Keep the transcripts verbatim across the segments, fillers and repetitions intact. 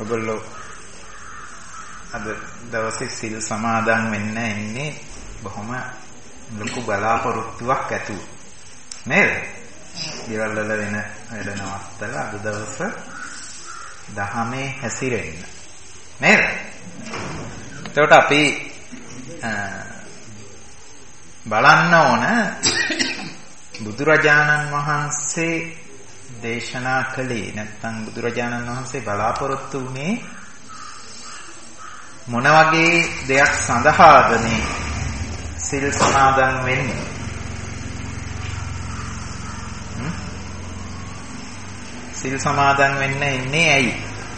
ඔයගොල්ලෝ අද දවසේ සිල් සමාදන් වෙන්න ඉන්නේ බොහොම ලොකු බලාපොරොත්තුවක් ඇතුව. නේද? ඊවල වල වෙන වැඩ නවත්තලා අද දවස දහමේ හැසිරෙන්න. නේද? එතකොට අපි බලන්න ඕන බුදුරජාණන් වහන්සේ දේශනා කළේ නැත්නම් බුදුරජාණන් වහන්සේ බලාපොරොත්තු වුණේ මොන වගේ දෙයක් සඳහාද මේ සිල් සමාදන් වෙන්නේ? සිල් සමාදන් වෙන්න ඉන්නේ ඇයි?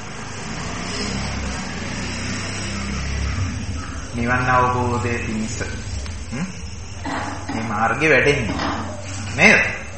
නිවන් අවබෝධයේ පිණිස. මේ මාර්ගේ වැඩෙන්නේ නේද?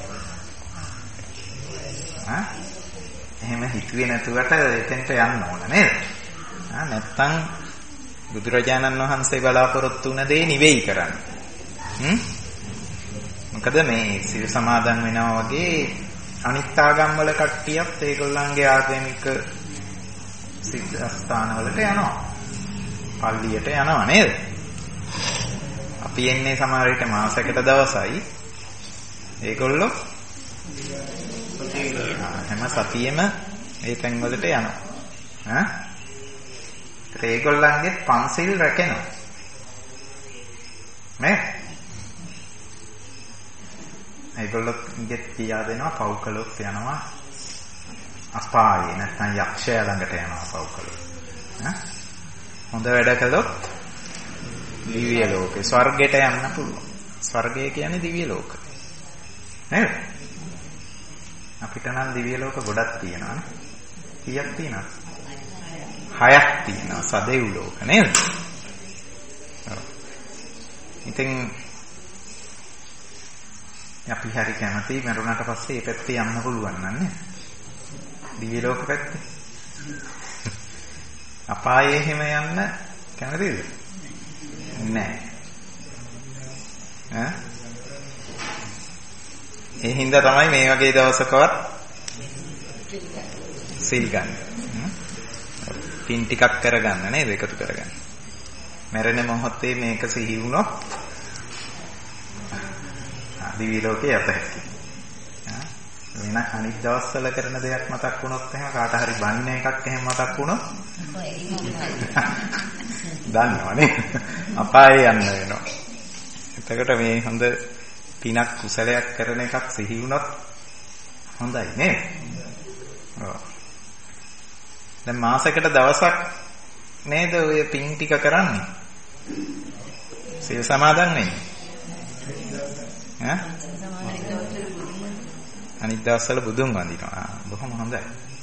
ආ එහෙම හිතුවේ නැතුවට එතෙන්ට යන්න ඕන නේද? ආ නැත්තම් බුදුරජාණන් වහන්සේ බලාපොරොත්තු වුණ දේ නිවෙයි කරන්නේ. හ්ම්? මොකද මේ සිල් සමාදන් වෙනවා වගේ අනිත් ආගම් වල කට්ටියත් ඒගොල්ලන්ගේ ආගමික සිද්ධාස්ථාන වලට යනවා. පල්ලියට යනවා නේද? අපි එන්නේ සමහර විට මාසයකට දවසයි. ඒගොල්ලෝ හැම සතියෙම ඒ තැන් වලට යනවා. ඈ? ඒගොල්ලන්ගේ පන්සිල් රැකෙනවා. නේ? ඒගොල්ලෝගේ කියා දෙනවා පව් කළොත් යනවා අපායේ නැත්නම් යක්ෂයා ළඟට යනවා පව් කළොත්. ඈ? හොඳ වැඩ කළොත් දිව්‍ය ලෝකේ ස්වර්ගයට යන්න පුළුවන්. ස්වර්ගය කියන්නේ දිව්‍ය ලෝක. නේද? අපිට නම් දිව්‍ය ලෝක ගොඩක් තියෙනවානේ. කීයක් තියෙනවද? හයක් තියෙනවා සදෙව් ලෝක නේද? ඔව්. ඉතින් අපි හරි කැමති මරුණාට පස්සේ ඒ පැත්තේ යන්න පුළුවන් නන්නේ. දිව්‍ය ලෝක පැත්තේ. අපායේ හැම යන්න කැමතිද? නැහැ. ඈ? ඒ හින්දා තමයි මේ වගේ දවසකවත් සිල් ගන්න. පින් ටිකක් කරගන්න නේද? එකතු කරගන්න. මරණ මොහොතේ මේක සිහි වුණොත් දිවි ලෝකේ යත හැකියි. වෙන අනිත් දවස්වල කරන දෙයක් මතක් වුණොත් එහෙම කාට හරි බන්න එකක් එහෙම මතක් වුණොත් දන්නවනේ අපායේ යන්න වෙනවා. එතකොට මේ හොඳ පිනක් කුසලයක් කරන එකක් සිහි වුණොත් හොඳයි නේද? ඔව්. දැන් මාසයකට දවසක් නේද ඔය පින් ටික කරන්නේ? සිල් සමාදන් වෙන්නේ. ඈ? අනිත් දවස්වල බුදුන් වඳිනවා. බොහොම හොඳයි.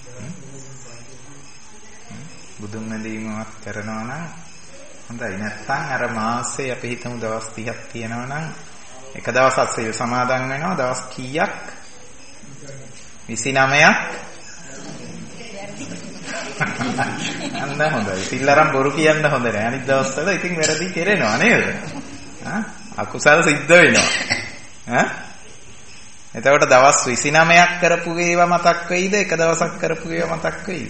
බුදුන් වඳීමක් කරනවා නම් හොඳයි. නැත්තම් අර මාසේ අපි හිතමු දවස් තිහක් තියෙනවා නම් එක දවසක් සිල් සමාදන් වෙනවා දවස් කීයක්? විසිනමයක්. අන්න හොඳයි. සිල් අරන් බොරු කියන්න හොඳ නෑ. අනිත් දවස්වල ඉතින් වැරදි කෙරෙනවා නේද? ආ අකුසල සිද්ධ වෙනවා. ඈ? එතකොට දවස් විසිනමයක් කරපු ඒවා මතක් වෙයිද? එක දවසක් කරපු ඒවා මතක් වෙයිද?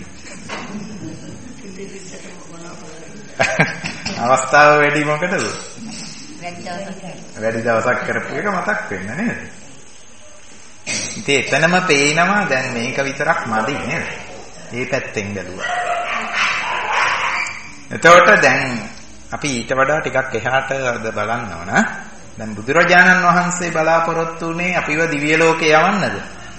අවස්ථාව වැඩි මොකටද? වැඩි දවසක්. වැඩි දවසක් කරපු එක මතක් වෙන්න නේද? ඉතින් එතනම පේනවා දැන් මේක විතරක් මදි නේද? මේ පැත්තෙන් බැලුවා. එතකොට දැන් අපි ඊට වඩා ටිකක් එහාට අද බලන්න ඕන. දැන් බුදුරජාණන් වහන්සේ බලාපොරොත්තු වුණේ අපිව දිව්‍ය ලෝකේ යවන්නද?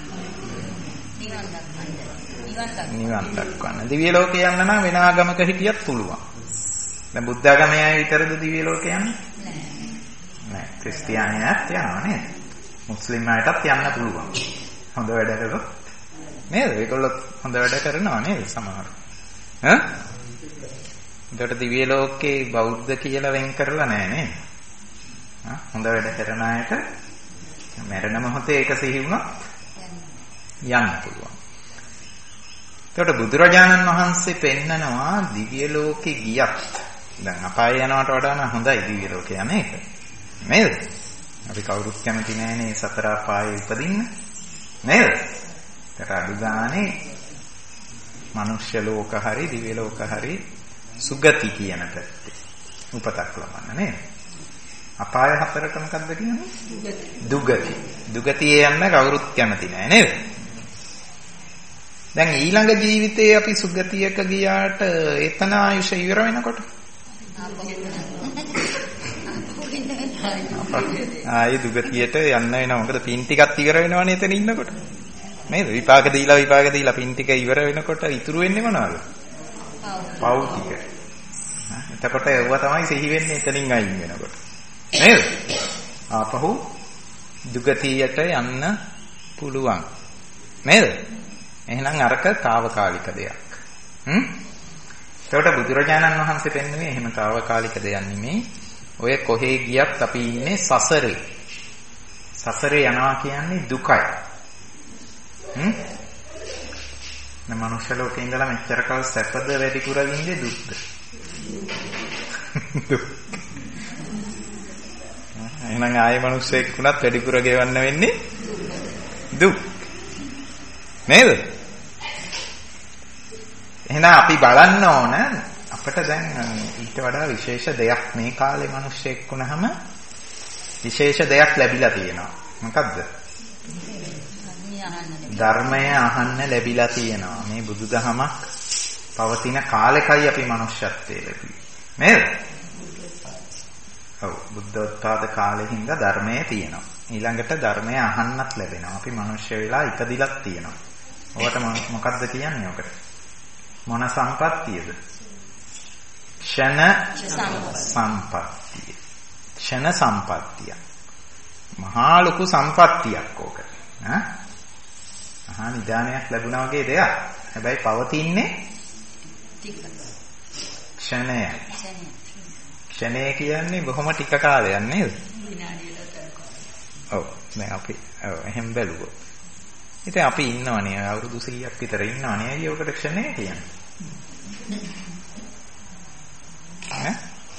නිවන් දක්වන්න. දිව්‍ය ලෝකේ යන්න නම් වෙන ආගමක හිටියත් පුළුවන්. දැන් බුද්ධ ආගමේ අය විතරද දිව්‍ය ලෝකේ යන්නේ? නෑ. නෑ. ක්‍රිස්තියානියත් යනවා නේද? මුස්ලිම් අයටත් යන්න පුළුවන්. හොඳ වැඩ කරොත් නේද? ඒගොල්ලෝ හොඳ වැඩ කරනවා නේද සමහර. ඈ? ඒකට දිව්‍ය ලෝකේ බෞද්ධ කියලා වෙන් කරලා නෑ නේද? හොඳ වැඩ කරන අයට මරණ මොහොතේ ඒක සිහි වුණොත් යන්න පුළුවන්. ඒකට බුදුරජාණන් වහන්සේ පෙන්නනවා දිව්‍ය ලෝකේ ගියත් දැන් අපාය යනවට වඩා නම් හොඳයි දිව්‍ය ලෝකේ යන එක. නේද? අපි කවුරුත් කැමති නෑනේ සතර අපායේ උපදින්න. නේද? ඒකට අඩු ගානේ මනුෂ්‍ය ලෝක හරි දිව්‍ය ලෝක හරි සුගති කියන පැත්තේ උපතක් ලබන්න නේද? අපාය හතරට මොකක්ද කියන්නේ? දුගති. දුගතියේ යන්න කවුරුත් කැමති නෑ නේද? දැන් ඊළඟ ජීවිතේ අපි සුගතියක ගියාට එතන ආයුෂ ඉවර වෙනකොට ආයි දුගතියට යන්න වෙනවා. මොකද පින් ටිකක් ඉවර වෙනවනේ එතන ඉන්නකොට. නේද? විපාක දීලා විපාක දීලා පින් ටික ඉවර වෙනකොට ඉතුරු වෙන්නේ මොනවද? පව් ටික. එතකොට ඒව තමයි සිහි වෙන්නේ එතනින් අයින් වෙනකොට. නේද? ආපහු දුගතියට යන්න පුළුවන්. නේද? එහෙනම් අරක తాවකාලික දෙයක්. හ්ම්? ඒකට බුදුරජාණන් වහන්සේ පෙන්වන්නේ එහෙම తాවකාලික දෙයක් නෙමෙයි. ඔය කොහේ ගියත් අපි ඉන්නේ සසරේ. සසරේ යනවා කියන්නේ දුකයි. හ්ම්? මේ මනුෂ්‍ය ලෝකේ ඉඳලා මෙච්චර කල් සැපද වැඩිපුර විඳින්නේ දුක්ද? දුක්. එහෙනම් ආයේ මනුස්සයෙක් වුණත් වැඩිපුර ගෙවන්න වෙන්නේ දුක්. නේද? එහෙනම් අපි බලන්න ඕන අපිට දැන් ඊට වඩා විශේෂ දෙයක් මේ කාලේ මනුස්සයෙක් වුණාම විශේෂ දෙයක් ලැබිලා තියෙනවා. මොකද්ද? ධර්මය අහන්න ලැබිලා තියෙනවා. මේ බුදුදහමක් පවතින කාලෙකයි අපි මනුෂ්‍යත්වයේ ලැබුවේ. නේද? ඔව් බුද්ධෝත්පාද කාලේ හින්දා ධර්මයේ තියෙනවා. ඊළඟට ධර්මය අහන්නත් ලැබෙනවා. අපි මනුෂ්‍ය වෙලා ඉපදිලක් තියෙනවා. ඔකට මොකක්ද කියන්නේ ඔකට? මොන සම්පත්තියද? ක්ෂණ සම්පත්තිය. ක්ෂණ සම්පත්තිය. මහා ලොකු සම්පත්තියක් ඕකට. ඈ? මහා නිදානයක් ලැබුණා වගේ දෙයක්. හැබැයි පවතින්නේ ක්ෂණය. ක්ෂණය කියන්නේ බොහොම ටික කාලයක් නේද? ඔව් දැන් අපි ඔව් එහෙම බැලුවොත්. ඉතින් අපි ඉන්නවනේ අවුරුදු සීයක් විතර ඉන්නවනේ. ඇයි ඔකට ක්ෂණය කියන්නේ? ඈ?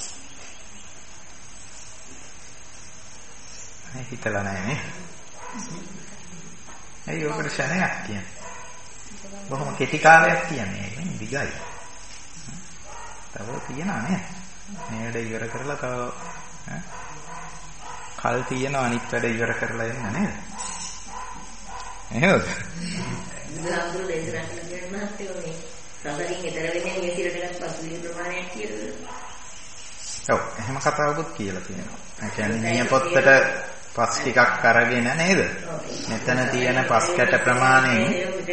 අය හිතලා නැහැ නේ. ඇයි ඔකට ක්ෂණයක් කියන්නේ? බොහොම කෙටි කාලයක් කියන්නේ නේ දිගයි. තව තියනවා නේ. මේ වැඩ ඉවර කරලා තව ඈ කල් තියෙන අනිත් වැඩ ඉවර කරලා එන්න නේද? එහෙමද? බුදුහාමුදුරුවෝ දේශනා කළ දේ මහත්යෝ මේ සසරින් ඈතර වෙන්නේ මේ තිරට එකක් පසුගිය ප්‍රමාණයක් කියලාද? ඔව් එහෙම කතාවකුත් කියලා තියෙනවා. ඒ කියන්නේ නියපොත්තට පස් ටිකක් අරගෙන නේද? මෙතන තියෙන පස් කැට ප්‍රමාණයෙන්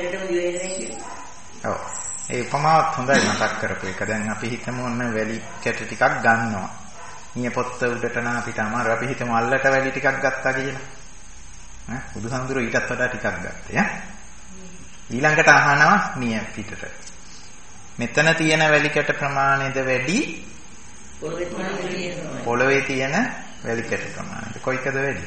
ඔව් ඒ උපමාවත් හොඳයි මතක් කරපු එක. දැන් අපි හිතමු ඔන්න වැලි කැට ටිකක් ගන්නවා. නියපොත්ත උඩට නා අපිට අමාරු. අපි හිතමු අල්ලට වැලි ටිකක් ගත්තා කියලා. ඈ බුදුහාමුදුරුවෝ ඊටත් වඩා ටිකක් ගත්තේ ඈ. ඊළඟට අහනවා නිය පිටට. මෙතන තියෙන වැලි කැට ප්‍රමාණයද වැඩි? පොළවේ තියෙන වැලි කැට ප්‍රමාණයද කොයිකද වැඩි?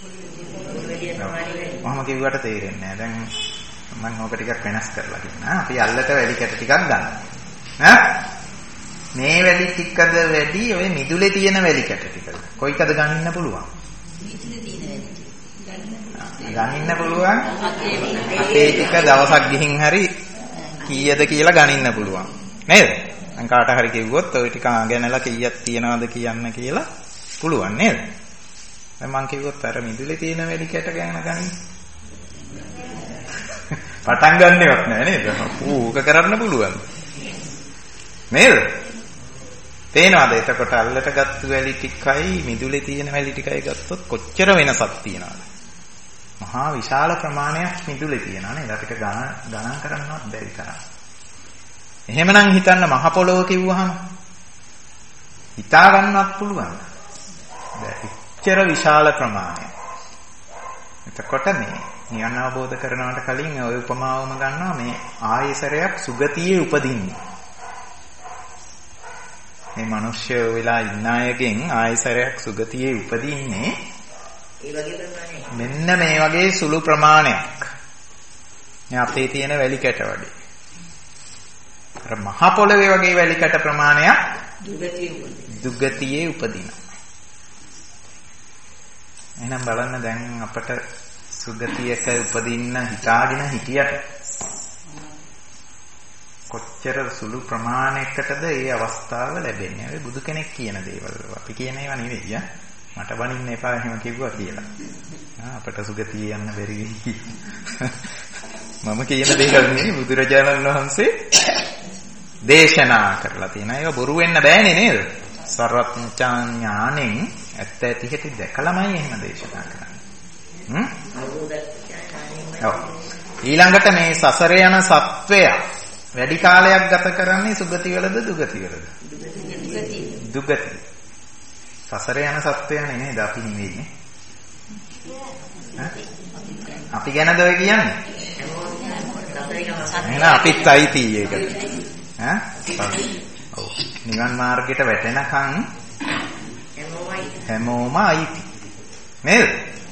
මම කිව්වට තේරෙන්නේ නැහැ. දැන් මම ඕක ටිකක් වෙනස් කරලා කියන්න. අපි අල්ලට වැලි කැට ටිකක් ගන්නවා. ඈ මේ වැලි ටිකද වැඩි ඔය මිදුලේ තියෙන වැලි කැට ටිකද? කොයිකද ගන්න පුළුවන්? මිදුලේ තියෙන වැලි. ගන්න පුළුවන්. අපේ ටික දවසක් ගිහින් හරි කීයද කියලා ගනින්න පුළුවන්. නේද? දැන් කාට හරි කිව්වොත් ඔය ටික ගැනලා කීයක් තියනවද කියන්න කියලා පුළුවන් නේද? දැන් මං කිව්වොත් අර මිදුලේ තියෙන වැලි කැට ගැන ගනින්න. පටන් ගන්නවත් නෑ නේද? ඌක කරන්න පුළුවන්. නේද? තේනවාද? එතකොට අල්ලට ගත්ත වැලි ටිකයි මිදුලේ තියෙන වැලි ටිකයි ගත්තොත් කොච්චර වෙනසක් තියනවද? මහා විශාල ප්‍රමාණයක් මිදුලේ තියෙනවා නේද? අපිට ගණන් ගණන් කරන්නවත් බැරි තරම්. එහෙමනම් හිතන්න මහ පොළොව කිව්වහම හිතා ගන්නවත් පුළුවන්. බැරි. එච්චර විශාල ප්‍රමාණයක්. එතකොට මේ නිවන අවබෝධ කරනවට කලින් ඔය උපමාවම ගන්නවා මේ ආයසරයක් සුගතියේ උපදින්නේ. මේ මිනිස්සු වෙලා ඉන්න අයගෙන් ආයසරයක් සුගතියේ උපදින්නේ ඒ වගේ ප්‍රමාණයක්. මෙන්න මේ වගේ සුළු ප්‍රමාණයක්. මේ අපේ තියෙන වැලි කැට වගේ. අර මහ පොළවේ වගේ වැලි කැට ප්‍රමාණයක් දුගතියේ උපදිනවා. එහෙනම් බලන්න දැන් අපට සුගතියක උපදින්න හිතාගෙන හිටියට කොච්චර සුළු ප්‍රමාණයකටද ඒ අවස්ථාව ලැබෙන්නේ. ඒ බුදු කෙනෙක් කියන දේවල්. අපි කියන ඒවා නෙවෙයි. මට බනින්න එපා එහෙම කිව්වා කියලා. අපට සුගතිය යන්න බැරි වෙයි. මම කියන දේවල් නෙවෙයි බුදුරජාණන් වහන්සේ දේශනා කරලා තියෙනවා. ඒක බොරු වෙන්න බෑනේ නේද? සර්වඥාණයෙන් ඇත්ත ඇති හැටි දැකලාමයි එහෙම දේශනා කරන්නේ. හ්ම්? ඊළඟට මේ සසරේ යන සත්වය වැඩි කාලයක් ගත කරන්නේ සුගතිවලද දුගතිවලද? දුගති. සසරේ යන සත්වයනේ නේද අපි නෙවෙයිනේ. අපි ගැනද ඔය කියන්නේ? එහෙනම් අපිත් අයිති ඒකට. ඈ? ඔව්. නිවන් මාර්ගයට වැටෙනකන් හැමෝම අයිති. නේද?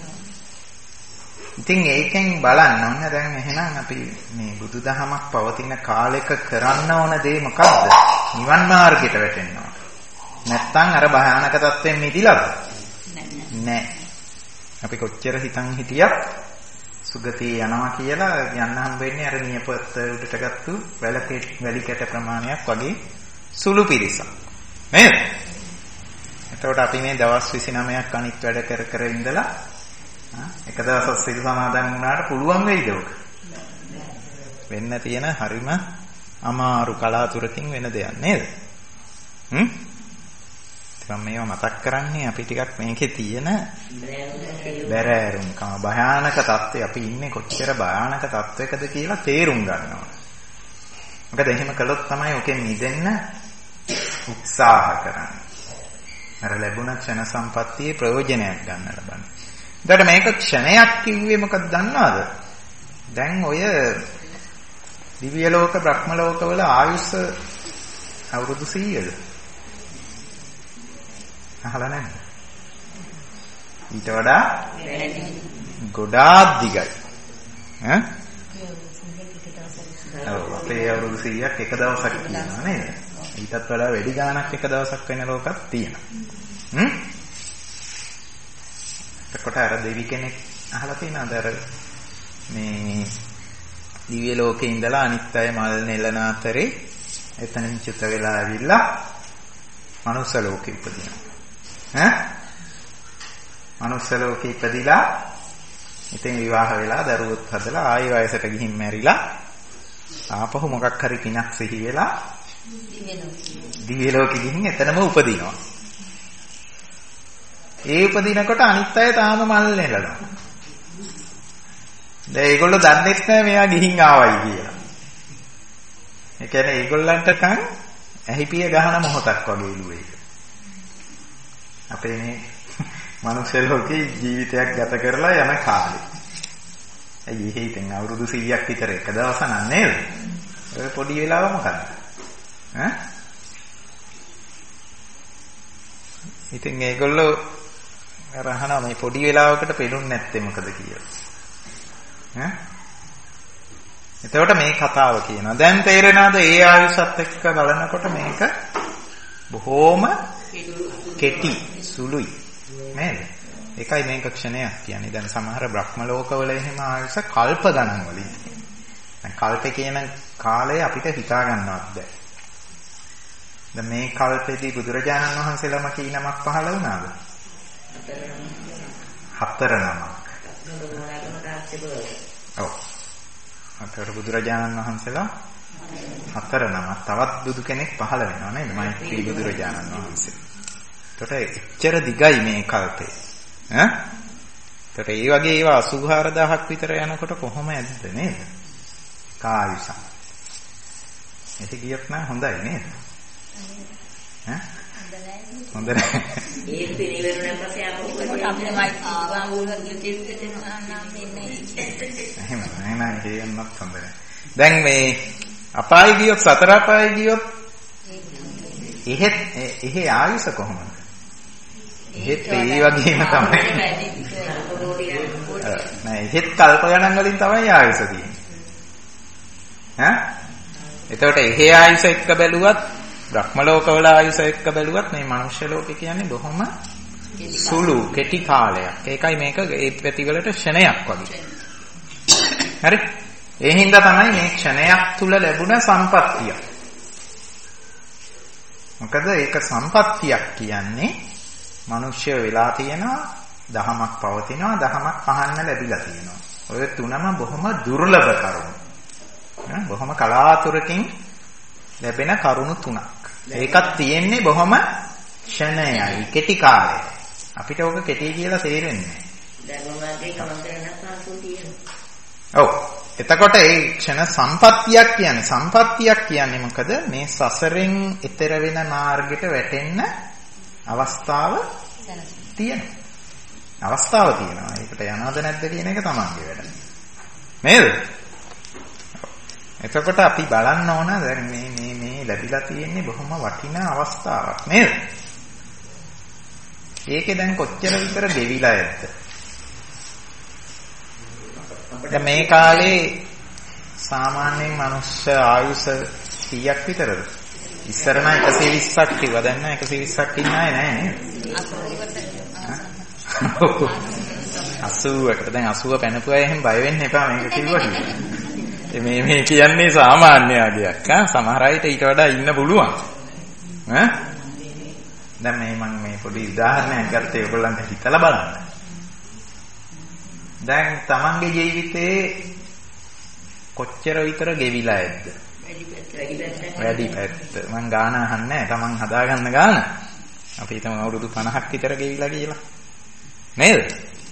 ඉතින් ඒකෙන් බලන්න ඕන දැන් එහෙනම් අපි මේ බුදුදහමක් පවතින කාලෙක කරන්න ඕන දේ මොකද්ද? නිවන් මාර්ගයට වැටෙන්න ඕන. නැත්තම් අර භයානක තත්ත්වෙන් මිදිලාද? නෑ. අපි කොච්චර හිතන් හිටියත් සුගතිය යනවා කියලා යන්න හම්බෙන්නේ අර නියපොත්ත උඩට ගත්තු වැලි කැට ප්‍රමාණයක් වගේ සුළු පිරිසක්. නේද? එතකොට අපි මේ දවස් විසිනමයක් අනිත් වැඩ කර කර ඉඳලා එක දවසක් සිල් සමාදන් වුණාට පුළුවන් වෙයිද ඔක? වෙන්න තියෙන හරිම අමාරු කලාතුරකින් වෙන දෙයක් නේද? හ්ම්? මම මේවා මතක් කරන්නේ අපි ටිකක් මේකේ තියෙන බැරෑරුම්කම භයානක තත්ත්වය අපි ඉන්නේ කොච්චර භයානක තත්ත්වයකද කියලා තේරුම් ගන්නවා. මොකද එහෙම කළොත් තමයි ඔකෙන් මිදෙන්න උත්සාහ කරන්නේ. අර ලැබුණ ක්ෂණ සම්පත්තියේ ප්‍රයෝජනයක් ගන්න ලබන්නේ. ඊට මේක ක්ෂණයක් කිව්වේ මොකක්ද දන්නවද? දැන් ඔය දිව්‍ය ලෝක බ්‍රහ්ම ලෝකවල ආයුෂ අවුරුදු සීයද? අහලා නැහැ. ඊට වඩා ගොඩාක් දිගයි. ඈ? ඔව් අපේ අවුරුදු සීයක් එක දවසක් කියනවා නේද? ඊටත් වඩා වැඩි ගාණක් එක දවසක් වෙන ලෝකයක් තියෙනවා. හ්ම්? එතකොට අර දෙවි කෙනෙක් අහලා තියෙනවද අර මේ දිව්‍ය ලෝකේ ඉඳලා අනිත් අය මල් නෙලන අතරේ එතනින් චුත වෙලා ඇවිල්ලා මනුස්ස ලෝකෙ ඉපදිනවා. ඈ? මනුස්ස ලෝකෙ ඉපදිලා ඉතින් විවාහ වෙලා දරුවොත් හදලා ආයෙ වයසට ගිහින් මැරිලා ආපහු මොකක් හරි පිනක් සිහි වෙලා දිව්‍ය ලෝකෙ ගිහින් එතනම උපදිනවා. ඒ උපදිනකොට අනිත් අය තාම මල් නෙලනවා. දැන් ඒගොල්ලෝ දන්නේ නැහැ මෙයා ගිහින් ආවයි කියලා. ඒ කියන්නේ ඒගොල්ලන්ට කන් ඇහිපිය ගහන මොහොතක් වගේ ඉලුව ඒක. අපේ මේ මනුෂ්‍ය ලෝකේ ජීවිතයක් ගත කරලා යන කාලේ. ඇයි එහෙ ඉතින් අවුරුදු සීයක් විතර එක දවස නන් නේද? ඔය පොඩි වෙලාව මොකද්ද? ඈ? ඉතින් ඒගොල්ලෝ අරහන මේ පොඩි වෙලාවකට පෙළුන්නේ නැත්තේ මොකද කියලා. ඈ? එතකොට මේ කතාව කියනවා. දැන් තේරෙනවද ඒ ආයුෂත් එක්ක බලනකොට මේක බොහෝම කෙටි සුළුයි. නේද? ඒකයි මේක ක්ෂණයක් කියන්නේ. දැන් සමහර බ්‍රහ්ම ලෝකවල එහෙම ආයුෂ කල්ප ගණන් වලින් තියෙනවා. දැන් කල්පේ කියන කාලය අපිට හිතා ගන්නවත් බැහැ. දැන් මේ කල්පෙදී බුදුරජාණන් වහන්සේලාම කී නමක් පහළ වුණාද? හතර නමක්. ඔව්. අතර බුදුරජාණන් වහන්සේලා හතර නමක්. තවත් බුදු කෙනෙක් පහළ වෙනවා නේද? මෛත්‍රී බුදුරජාණන් වහන්සේ. ඒකට එච්චර දිගයි මේ කල්පේ. ඈ? ඒකට ඒ වගේ ඒවා අසූ හාරදාහක් විතර යනකොට කොහොම ඇද්ද නේද? කායුෂ. ඒක කියත් නම් හොඳයි නේද? ඈ? හොඳ නැහැ. ඒ පිළිවෙලෙන් පස්සේ ආපහු අපේ මයිත්‍රී වුණා කිව්වෙත් නම් දෙන්නේ. එහෙම නෑ නෑ හේයන්නත් හොඳ නැහැ. දැන් මේ අපාය ගියොත් සතර අපාය ගියොත් එහෙත් එහෙ ආයුෂ කොහොමද? එහෙත් ඒ වගේම තමයි. නෑ එහෙත් කල්ප ගණන් වලින් තමයි ආයුෂ තියෙන්නේ. ඈ? එතකොට එහෙ ආයුෂ එක්ක බැලුවත් බ්‍රහ්ම ලෝකවල ආයුෂ එක්ක බැලුවත් මේ මනුෂ්‍ය ලෝකේ කියන්නේ බොහොම සුළු කෙටි කාලයක්. ඒකයි මේක ඒ පැතිවලට ක්ෂණයක් වගේ. හරි? ඒ හින්දා තමයි මේ ක්ෂණයක් තුල ලැබුණ සම්පත්තිය. මොකද ඒක සම්පත්තියක් කියන්නේ මිනිස්සු වෙලා තියෙනවා, දහමක් පවතිනවා, දහමක් අහන්න ලැබිලා තියෙනවා. ඔය තුනම බොහොම දුර්ලභ කරුණු. බොහොම කලාතුරකින් ලැබෙන කරුණු තුනක්. ඒකත් තියෙන්නේ බොහොම ක්ෂණයයි, කෙටි කාලයයි. අපිට ඕක කෙටි කියලා තේරෙන්නේ නැහැ. ඔව්. එතකොට ඒ ක්ෂණ සම්පත්තියක් කියන්නේ සම්පත්තියක් කියන්නේ මොකද? මේ සසරෙන් එතර වෙන මාර්ගයට වැටෙන්න අවස්ථාව තියෙනවා. අවස්ථාව තියෙනවා. ඒකට යනවද නැද්ද කියන එක තමන්ගේ වැඩ. නේද? එතකොට අපි බලන්න ඕන දැන් මේ මේ මේ ලැබිලා තියෙන්නේ බොහොම වටිනා අවස්ථාවක් නේද? ඒකේ දැන් කොච්චර විතර ගෙවිලා ඇද්ද? දැන් මේ කාලේ සාමාන්‍යයෙන් මනුෂ්‍ය ආයුෂ කීයක් විතරද? ඉස්සර නම් එකසිය විස්සක් කිව්වා. දැන් නම් එකසිය විස්සක් ඉන්නේ නැහැ නේද? අසූවකට. දැන් අසූව පැනපු අය එහෙම බය වෙන්න එපා මේක කිව්වා කියලා. මේ මේ කියන්නේ සාමාන්‍ය ආගයක්. ආ සමහර අයට ඊට වඩා ඉන්න පුළුවන්. ඈ දැන් මේ මම මේ පොඩි උදාහරණයක් ගත්තේ ඔයගොල්ලන්ට හිතලා බලන්න. දැන් තමන්ගේ ජීවිතේ කොච්චර විතර ගෙවිලා ඇද්ද? වැඩි පැත්ත. මං ගාන අහන්නේ නැහැ. තමන් හදාගන්න ගාන. අපි හිතමු අවුරුදු පනහක් විතර ගෙවිලා කියලා. නේද?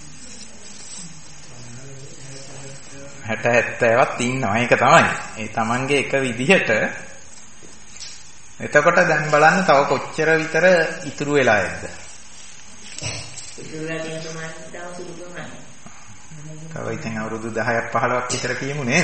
හැට හැත්තෑවක් ඉන්නවා. ඒක තමයි. ඒ තමන්ගේ එක විදිහට. එතකොට දැන් බලන්න තව කොච්චර විතර ඉතුරු වෙලා ඇද්ද? ඉතුරු වෙලා තියෙන ප්‍රමාණය තව සුළු ප්‍රමාණයක්. තව ඉතින් අවුරුදු දහයක් පහළොවක් විතර කියමු නේද?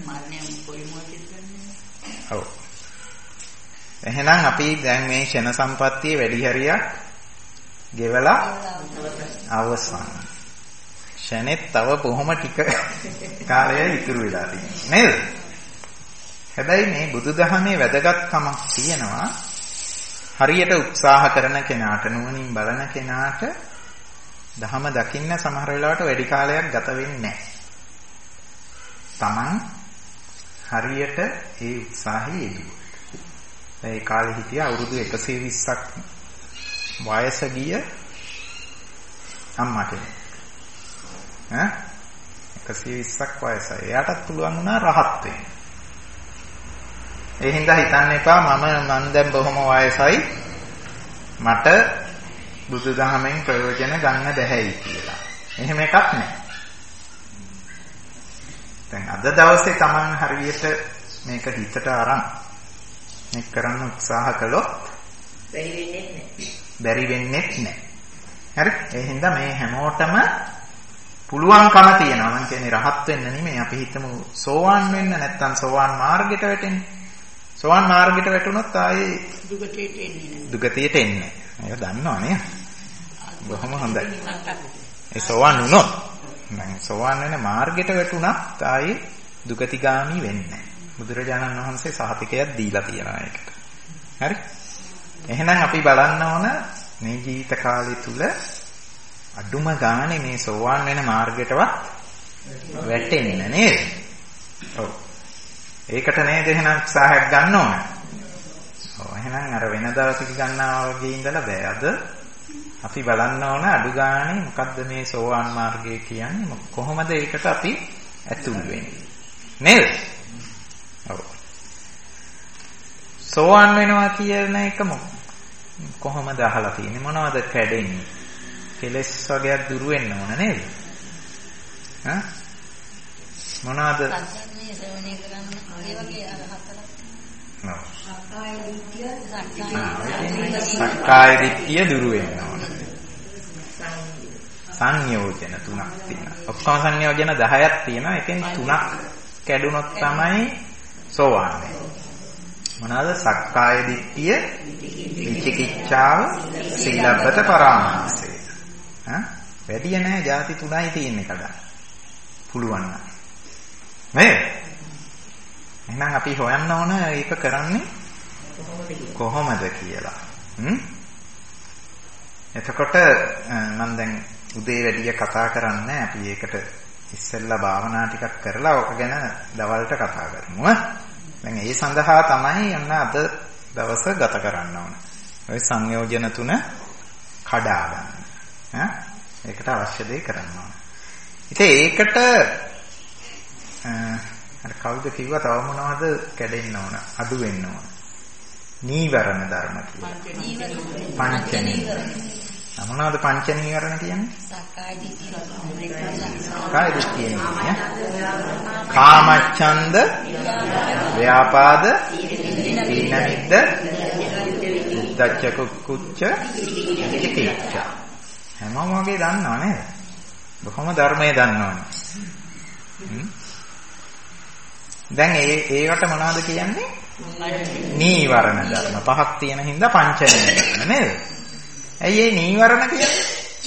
ඔව්. එහෙනම් අපි දැන් මේ ක්ෂණ සම්පත්තියේ වැඩි හරියක් ගෙවලා අවසන්. ක්ෂණෙත් තව බොහොම ටික කාලයයි ඉතුරු වෙලා තියෙන්නේ නේද? හැබැයි මේ බුදුදහමේ වැදගත්කමක් තියෙනවා. හරියට උත්සාහ කරන කෙනාට, නුවණින් බලන කෙනාට දහම දකින්න සමහර වෙලාවට වැඩි කාලයක් ගත වෙන්නේ නැහැ. Taman හරියට ඒ උත්සාහය යෙදුවා. ඒ කාලේ හිටිය අවුරුදු එකසිය විස්සක් වයස ගිය අම්මා කෙනෙක්. ඈ එකසිය විස්සක් වයසයි. එයාටත් පුළුවන් වුණා රහත් වෙන්න. ඒ හින්දා හිතන්න එපා මම මන් දැන් බොහොම වයසයි මට බුදුදහමෙන් ප්‍රයෝජන ගන්න බැහැයි කියලා. එහෙම එකක් නැහැ. දැන් අද දවසේ Taman හරියට මේක හිතට අරන් මේක කරන්න උත්සාහ කළොත් බැරි වෙන්නේ නැහැ. බැරි වෙන්නේ නැහැ. හරි? ඒ හින්දා මේ හැමෝටම පුළුවන්කම තියෙනවා. මම කියන්නේ රහත් වෙන්න නෙමෙයි. අපි හිතමු සෝවාන් වෙන්න නැත්නම් සෝවාන් මාර්ගයට වැටෙන්න. සෝවාන් මාර්ගයට වැටුණොත් ආයේ දුගතියට එන්නේ නැහැ. දුගතියට එන්නේ. ඒක දන්නවා නේද? බොහොම හොඳයි. ඒ සෝවාන් වුණොත් මම සෝවාන් වෙන මාර්ගයට වැටුණත් ආයේ දුගතිගාමි වෙන්නේ නැහැ. බුදුරජාණන් වහන්සේ සහතිකයක් දීලා තියෙනවා ඒකට. හරි? එහෙනම් අපි බලන්න ඕන මේ ජීවිත කාලය තුල අඩුම ගානේ මේ සෝවාන් වෙන මාර්ගයටවත් වැටෙන්න නේද? ඔව්. ඒකට නේද එහෙනම් උත්සාහයක් ගන්න ඕන. ඔව් එහෙනම් අර වෙන දවසක ගන්නවා වගේ ඉඳලා බෑ. අද අපි බලන්න ඕන අඩු ගානේ මොකද්ද මේ සෝවාන් මාර්ගය කියන්නේ? කොහොමද ඒකට අපි ඇතුල් වෙන්නේ? නේද? ඔව්. සෝවාන් වෙනවා කියන එක කොහොමද අහලා තියෙන්නේ? මොනවද කැඩෙන්නේ? කෙලස් වගේක් දුරු වෙන්න ඕන නේද? හා? මොනවද? සත්‍යන්නේ ශ්‍රවණය කරන්න ඒ වගේ අර හතරක්. නෝ. සක්කාය දිට්ඨිය සක්කාය දිට්ඨිය දුරු වෙන්න ඕන. සංයෝජන තුනක් තියෙනවා. ඔක්කොම සංයෝජන දහයක් තියෙනවා. එකෙන් තුනක් කැඩුනොත් තමයි සෝවාන් වෙන්නේ. මොනවාද? සක්කාය දිට්ඨිය, විචිකිච්ඡාව, සීලබ්බත පරාමාසය. හා? වැඩි නෑ, ಜಾති තුනයි තියෙන්නේ කඩන. පුළුවන් නම්. නේද? එහෙනම් අපි හොයන්න ඕන ඒක කරන්නේ කොහොමද කියලා. හ්ම්? එතකොට මම දැන් උදේ වැඩිය කතා කරන්නේ අපි ඒකට ඉස්සෙල්ලා භාවනා ටිකක් කරලා ඔක ගැන දවල්ට කතා කරමු. දැන් ඒ සඳහා තමයි යන්න අද දවස ගත කරන්න ඕන. ඔය සංයෝජන තුන කඩා ගන්න. ඈ ඒකට අවශ්‍ය දේ කරන්න ඕන. ඉතින් ඒකට අර කවුද කිව්වා තව මොනවද කැඩෙන්න ඕන අඩු වෙන්න ඕන. නීවරණ ධර්ම කියලා. පංච නීවරණ. මොනවද පංච නීවරණ කියන්නේ? සක්කාය දිට්ඨිය. සක්කාය දිට්ඨිය නේ. කාමච්ඡන්ද, ව්‍යාපාද, තීනමිද්ධ, උද්ධච්ච කුච්ච, විචිකිච්ඡ. හැමෝම වගේ දන්නව නේද? බොහොම ධර්මයේ දන්නවනේ. දැන් ඒ ඒවට මොනවද කියන්නේ? නීවරණ ධර්ම පහක් තියෙන හින්දා පංච නීවරණ නේද? ඇයි ඒ නීවරණ කියන්නේ?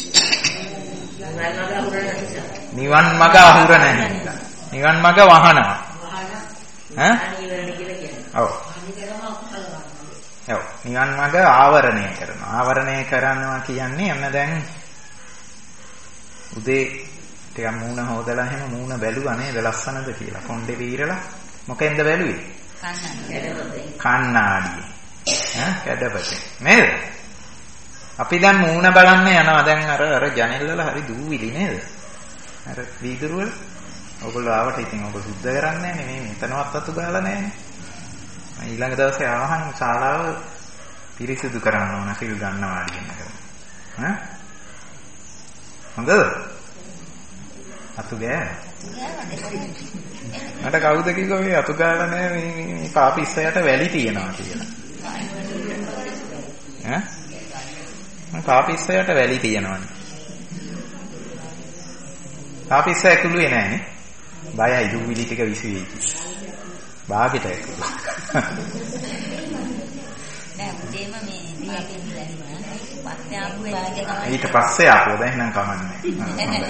නිවන් මඟ අහුරන හින්දා. නිවන් මඟ වහනවා. ඈ? ඔව්. ඔව්. නිවන් මඟ ආවරණය කරනවා. ආවරණය කරනවා කියන්නේ යන්න දැන් උදේ ටිකක් මූණ හොදලා එහෙම මූණ බැලුවා නේද ලස්සනද කියලා. කොණ්ඩේ වීරලා මොකෙන්ද බැලුවේ? කන්නාඩියෙන්. කන්නාඩියෙන්. ඈ කැඩපතේ. නේද? අපි දැන් මූණ බලන්න යනවා දැන් අර අර ජනෙල් වල හරි දූවිලි නේද? අර වීදුරු වල. ඔයගොල්ලෝ ආවට ඉතින් ඔබ සුද්ධ කරන්නේ නැහැ නේ. මෙතනවත් අතු ගාලා නැහැ. මම ඊළඟ දවසේ ආවහන් ශාලාව පිරිසිදු කරන්න ඕන සිල් ගන්නවා කියන එක. ඈ? හොඳද? අතු ගෑ. මට කවුද කිව්වා මේ අතු ගාලා නැහැ මේ මේ පාපිස්සයට වැලි තියනවා කියලා. ඈ? මම පාපිස්සයට වැලි තියනවානේ. පාපිස්ස ඇතුළුවේ නැහැ නේ. බයයි දුවිලි ටික විසිවි. බාගෙට ඇතුළු. නෑ මුදේම මේ දියකින් දැනෙනවා. පස්සේ ආපු වෙලාවක තමයි. ඊට පස්සේ ආපුවා දැන් නම් කමන්නේ.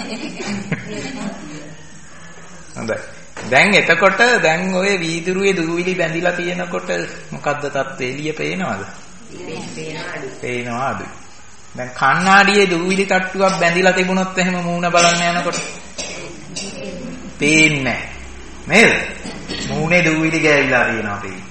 හොඳයි. දැන් එතකොට දැන් ඔය වීදුරුවේ දුවිලි බැඳිලා තියෙනකොට මොකද්ද තත්ත්වය? එළිය පේනවද? පේනවා අඩුයි. දැන් කණ්ණාඩියේ දුවිලි තට්ටුවක් බැඳිලා තිබුණොත් එහෙම මූණ බලන්න යනකොට පේන්නේ නැහැ. නේද? මූණේ දුවිලි ගෑවිලා තියෙනවා පේන්නේ.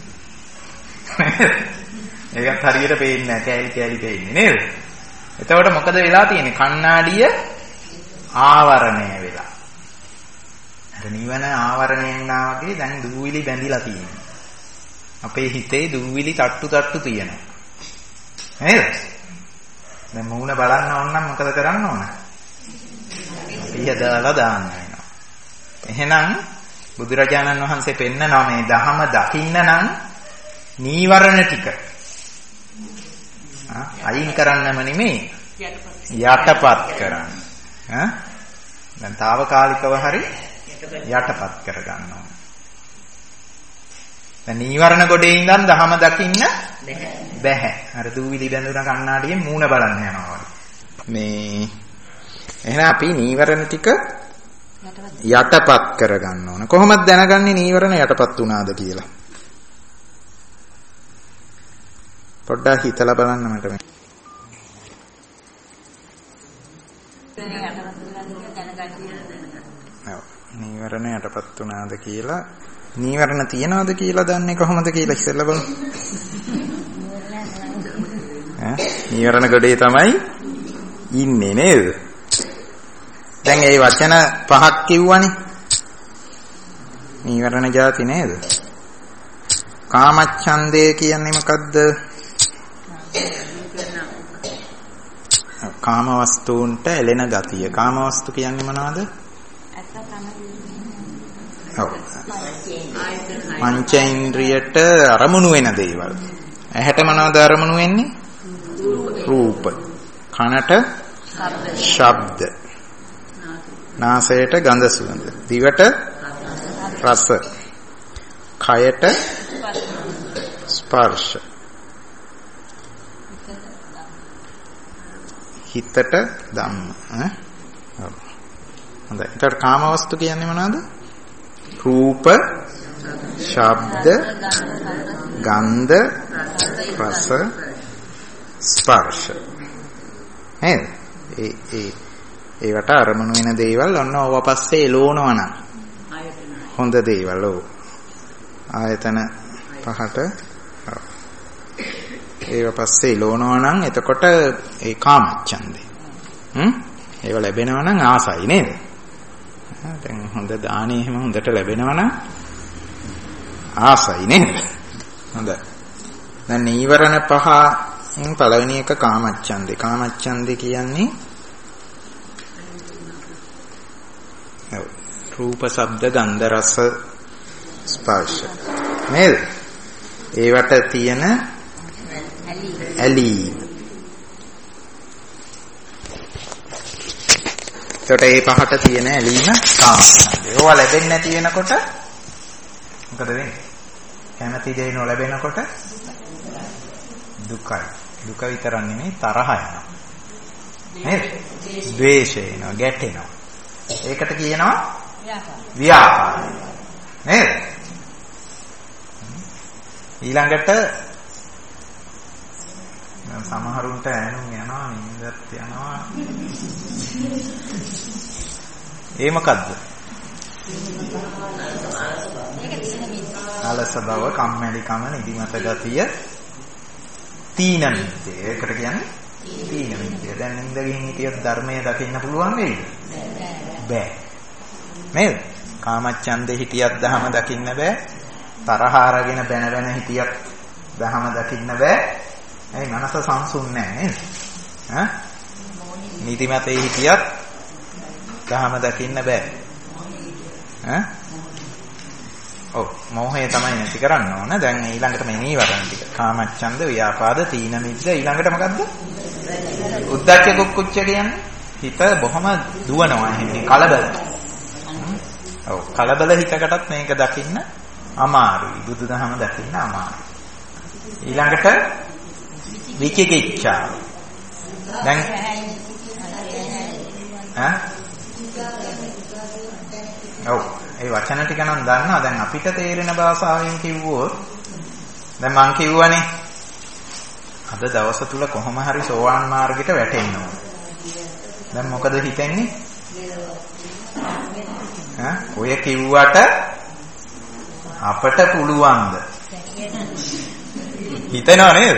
ඒකත් හරියට පේන්නේ නැහැ. කෑලි කෑලි පේන්නේ නේද? එතකොට මොකද වෙලා තියෙන්නේ? කණ්ණාඩිය ආවරණය වෙලා. අර නිවන ආවරණයෙන් නා වගේ දැන් දුවිලි බැඳිලා තියෙනවා. අපේ හිතේ දුවිලි තට්ටු තට්ටු තියෙනවා. නේද? දැන් මූණ බලන්න ඕන නම් මොකද කරන්න ඕන? පිය දාලා දාන්න වෙනවා. එහෙනම් බුදුරජාණන් වහන්සේ පෙන්නනවා මේ ධහම දකින්න නම් නීවරණ ටික අයින් කරන්නම නෙමෙයි යටපත් කරන්න. ඈ දැන් తాවකාලිකව හරි යටපත් කරගන්න ඕන. දැන් නීවරණ ගොඩේ ඉඳන් ධහම දකින්න බැහැ. අර දූවිලි බැඳුන කණ්ණාඩියෙන් මූණ බලන්න යනවා. මේ එහෙනම් අපි නීවරණ ටික යටපත් කරගන්න ඕන. කොහොමද දැනගන්නේ නීවරණ යටපත් වුණාද කියලා? පොඩ්ඩක් හිතලා බලන්න මට මේ. ඔව් නීවරණ යටපත් වුණාද කියලා නීවරණ තියනවද කියලා දන්නේ කොහොමද කියලා ඉස්සෙල්ලා බලමු. ඈ නීවරණ ගොඩේ තමයි ඉන්නේ නේද? දැන් ඒ වචන පහක් කිව්වනේ. නීවරණ જાති නේද? කාමච්ඡන්දය කියන්නේ මොකද්ද? කාම වස්තුන්ට එළෙන ගතිය. කාම වස්තු කියන්නේ මොනවද? ඔව්. පංචේන්ද්‍රියට අරමුණු වෙන දේවල්. ඇහැට මොනවද අරමුණු වෙන්නේ? රූප. කනට ශබ්ද. නාසයට ගඳ සුවඳ. දිවට රස. කයට ස්පර්ශ. හිතට ධම්ම. ඈ ඔව්. හොඳයි. ඒතර කාම වස්තු කියන්නේ මොනවද? රූප, ශබ්ද, ගන්ධ, රස, ස්පර්ශ. නේද? ඒ ඒ ඒවට අරමුණු වෙන දේවල් ඔන්න ඕව පස්සේ එළවනවා නම් හොඳ දේවල් ඔව් ආයතන පහට ඒව පස්සේ එළවනවා නම් එතකොට ඒ කාමච්ඡන්දේ හ්ම් ඒව ලැබෙනවා නම් ආසයි නේද දැන් හොඳ දානේ එහෙම හොඳට ලැබෙනවා නම් ආසයි නේද හොඳයි දැන් නීවරණ පහ පළවෙනි එක කාමච්ඡන්දේ කාමච්ඡන්දේ කියන්නේ රූප ශබ්ද ගන්ධ රස ස්පර්ශ නේද ඒවට තියෙන ඇලී එතකොට ඒ පහට තියෙන ඇලීම කාමච්ඡන්දේ ඒවා ලැබෙන්නේ නැති වෙනකොට මොකද වෙන්නේ කැමැති දේ නොලැබෙනකොට දුකයි දුක විතරක් නෙමෙයි තරහ යනවා නේද ද්වේෂය එනවා ගැටෙනවා ඒකට කියනවා ව්‍යාපාරය නේද ඊළඟට සමහරුන්ට ඈනුම් යනවා නින්දත් යනවා ඒ මොකද්ද අලස බව කම්මැලිකම නිදිමත ගතිය තීන මිද්දේ ඒකට කියන්නේ තීන මිද්දේ දැන් නින්ද ගිහින් හිටියොත් ධර්මයේ දකින්න පුළුවන් වෙයිද බෑ නේද කාමච්ඡන්දේ හිටියත් දහම දකින්න බෑ තරහ අරගෙන බැන බැන හිටියත් දහම දකින්න බෑ ඒ මනස සංසුන් නෑ නේද ඈ නිදිමතේ හිටියත් දහම දකින්න බෑ ඈ ඔව් මෝහය තමයි නැති කරන්න ඕන දැන් ඊළඟට මේ නීවරණ ටික කාමච්ඡන්ද ව්‍යාපාද තීන මිද්ද ඊළඟට මොකද්ද උද්ධච්ච කුක්කුච්ච කියන්නේ හිත බොහොම දුවනවා එහෙනම් කලබල ඔව් කලබල හිතකටත් මේක දකින්න අමාරුයි බුදුදහම දකින්න අමාරුයි ඊළඟට විචිකිච්ඡා දැන් ඈ ඔව් ඒ වචන ටික නම් දන්නවා දැන් අපිට තේරෙන භාෂාවෙන් කිව්වොත් දැන් මං කිව්වනේ අද දවස තුල කොහොම හරි සෝවාන් මාර්ගයට වැටෙන්න ඕන දැන් මොකද හිතෙන්නේ ඈ ඔය කිව්වට අපට පුළුවන්ද හිතෙනව නේද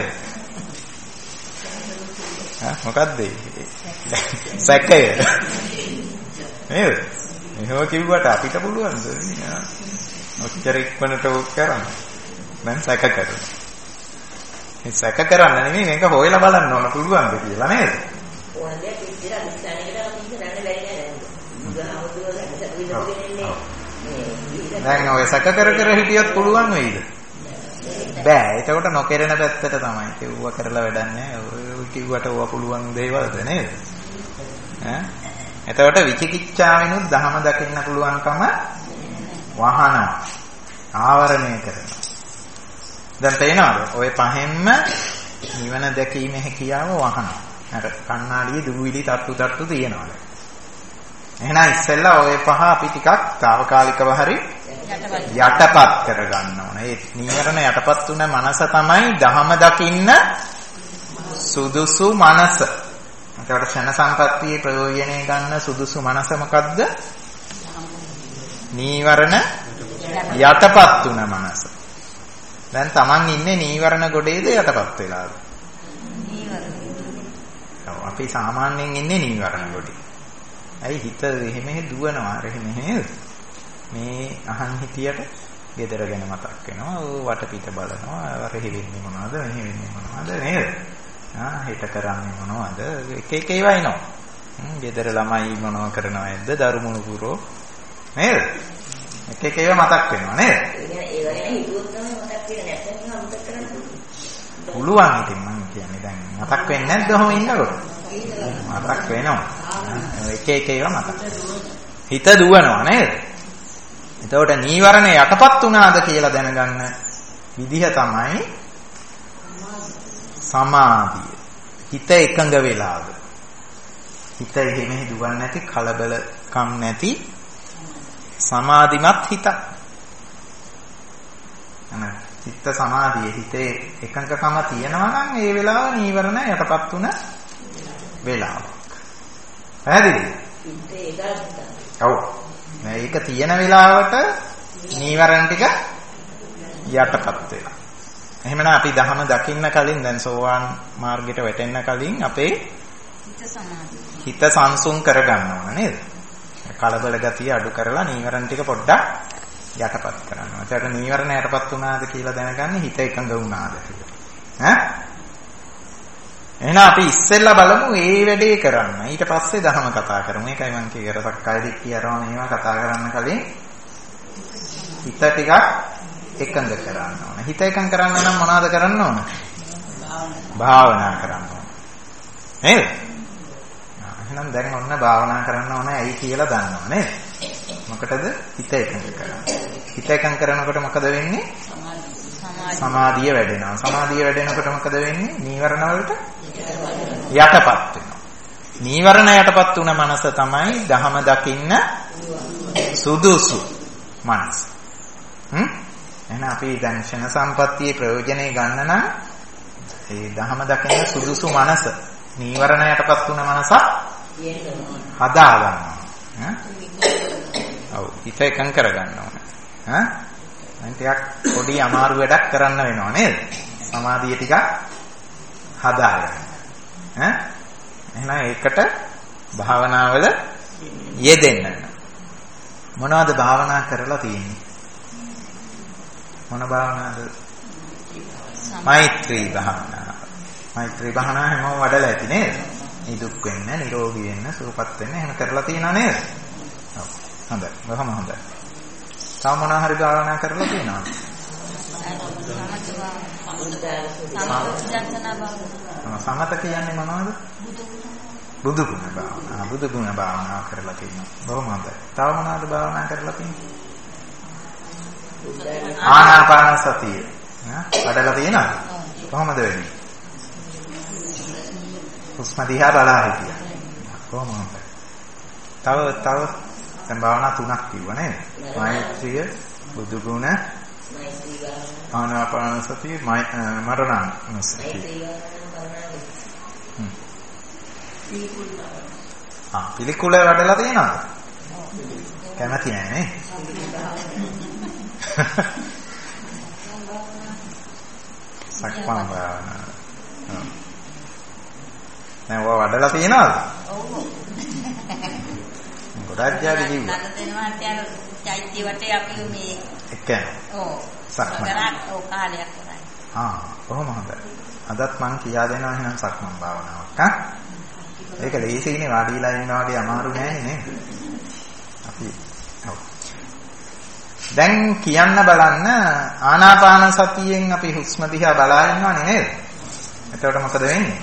ඈ මොකද්ද සැකය නේද එහෙම කිව්වට අපිට පුළුවන්ද ඔච්චර ඉක්මනට ඕක කරන්න මම සැක කරනවා මේ සැක කරන්න නෙමෙයි මේක හොයලා බලන්න ඕන පුළුවන්ද කියලා නේද ඕනදේ පිටිර අනිස්ථානයකට අපි කරන්න බැරි නේද දැන් ඔය සැක කර කර හිටියොත් පුළුවන් වෙයිද බෑ එතකොට නොකරන පැත්තට තමයි කිව්ව කරලා වැඩක් නැහැ ඔය කිව්වට ඕවා පුළුවන් දේවල්ද නේද ඈ එතකොට විචිකිච්ඡාවෙනුත් ධහම දකින්න පුළුවන්කම වහනවා ආවරණය කරනවා දැන් තේනවද ඔය පහෙන්ම නිවන දැකීමේ හැකියාව වහනවා අර කණ්ණාඩියේ දුවිලි තට්ටු තට්ටු තියනවා එහෙනම් ඉස්සෙල්ලා ඔය පහ අපි ටිකක් తాවකාලිකව හරි යටපත් කරගන්න ඕන ඒ නීවරණ යටපත් වුණ මනස තමයි ධහම දකින්න සුදුසු මනස එතකොට ක්ෂණ සම්පත්තියේ ප්‍රයෝජනය ගන්න සුදුසු මනස මොකද්ද? නීවරණ යටපත් වුණ මනස. දැන් Taman ඉන්නේ නීවරණ ගොඩේද යටපත් වෙලාද? නීවරණ. ඔව් අපි සාමාන්‍යයෙන් ඉන්නේ නීවරණ ගොඩේ. ඇයි හිත එහෙම දුවනවා අර එහෙම මේ අහන් හිටියට gedara ගැන මතක් වෙනවා. ඔව් වටපිට බලනවා. අර හිවෙන්නේ මොනවද? මෙහෙ වෙන්නේ මොනවද නේද? ආ හිත කරන්නේ මොනවද? එක එක ඒවා එනවා. හ්ම් ගෙදර ළමයි මොනව කරනවද? දරුමුණු පුරෝ නේද? එක එක ඒවා මතක් වෙනවා නේද? ඒ වගේ හිතුවොත් තමයි මතක් වෙන්නේ නැත්නම් අමතක කරන්න පුළුවන්. ඉතින් මම කියන්නේ දැන් මතක් වෙන්නේ නැද්ද ඔහොම ඉන්නකොට? මතක් වෙනවා. එක එක ඒවා මතක්. හිත දුවනවා නේද? එතකොට නීවරණ යටපත් වුණාද කියලා දැනගන්න විදිහ තමයි සමාධිය. හිත එකඟ වෙලාද? හිත එහෙම දුවන්නේ නැති කලබලකම් නැති සමාධිමත් හිත. අනේ චිත්ත සමාධියේ හිතේ එකඟකම තියෙනවා නම් ඒ වෙලාව නීවරණ යටපත් වුණ වෙලාවක්. පැහැදිලිද? ඔව්. මේක තියෙන වෙලාවට නීවරණ ටික යටපත් වෙනවා. එහෙමනම් අපි ධහම දකින්න කලින් දැන් සෝවාන් මාර්ගයට වැටෙන්න කලින් අපේ හිත සංසුන් කරගන්න ඕන නේද? කලබල ගතිය අඩු කරලා නීවරණ ටික පොඩ්ඩක් යටපත් කරනවා. ඒකට නීවරණ යටපත් වුණාද කියලා දැනගන්නේ හිත එකඟ වුණාද කියලා. ඈ? එහෙනම් අපි ඉස්සෙල්ලා බලමු මේ වැඩේ කරන්න. ඊට පස්සේ ධහම කතා කරමු. ඒකයි මම කිය කර සක්කාය දිට්ඨිය අරම මේවා කතා කරන්න කලින් හිත ටිකක් එකඟ කරන්න ඕන. හිත එකඟ කරන්න නම් මොනවද කරන්න ඕන? භාවනා කරන්න ඕන. නේද? එහෙනම් දැන් ඔන්න භාවනා කරන්න ඕන. ඇයි කියලා දන්නවා නේද? මොකටද? හිත එකඟ කරන්න. හිත එකඟ කරනකොට මොකද වෙන්නේ? සමාධිය වැඩෙනවා. සමාධිය වැඩෙනකොට මොකද වෙන්නේ? නීවරණ වලට යටපත් වෙනවා. නීවරණ යටපත් වුණ මනස තමයි ධහම දකින්න සුදුසු මනස. හ්ම්? එහෙනම් අපි දැන් ක්ෂණ සම්පත්තියේ ප්‍රයෝජනෙ ගන්න නම් ඒ ධහම දකින්න සුදුසු මනස නීවරණ යටපත් වුණ මනසක් හදා ගන්නවා. ඔව් හිත එකඟ කර ගන්න ඕන. ඈ දැන් ටිකක් පොඩි අමාරු වැඩක් කරන්න වෙනවා නේද? සමාධිය ටිකක් හදා ගන්න. ඈ එහෙනම් ඒකට භාවනාවල යෙදෙන්න. මොනවද භාවනා කරලා තියෙන්නේ? මොන භාවනාවද? මෛත්‍රී භාවනාව. මෛත්‍රී භාවනාව හැමෝම වඩලා ඇති නේද? නිදුක් වෙන්න, නිරෝගී වෙන්න, සුවපත් වෙන්න එහෙම කරලා තියෙනා නේද? ඔව්. හොඳයි. බොහොම හොඳයි. තව මොනවා හරි භාවනා කරලා තියෙනවද? සමත කියන්නේ මොනවද? බුදු ගුණ භාවනා. බුදු ගුණ භාවනා කරලා තියෙනවා. බොහොම හොඳයි. තව මොනවද භාවනා කරලා තියෙන්නේ? ආනාපාන සතිය. වඩලා තියෙනවද? කොහොමද වෙන්නේ? හුස්ම දිහා බලා හිටියා. කොහොම හොඳයි. තව තව දැන් භාවනා තුනක් කිව්වා නේද? මෛත්‍රිය, බුදු ගුණ, ආනාපාන සතිය, මරණානුස්සතිය. ආ පිළිකුල වඩලා තියෙනවද? කැමති නෑ නේ. සක්මන් භාවනාව. දැන් ඔය වඩලා තියෙනවද? ඔව්. ගොඩක් යාවි කිව්වා. නන්න දෙනවා අර චෛත්‍ය වටේ අපි මේ එක. ඔව්. සක්මන්. කරා ඔව් කාලයක් කරා. ආ කොහොම හොඳයි. අදත් මං කියා දෙනවා එහෙනම් සක්මන් භාවනාවක්. හා? ඒක ලේසියිනේ වාඩිලා ඉන්නා වගේ අමාරු නෑනේ නේද? අපි ඔව්. දැන් කියන්න බලන්න ආනාපාන සතියෙන් අපි හුස්ම දිහා බලා ඉන්නවනේ නේද? එතකොට මොකද වෙන්නේ?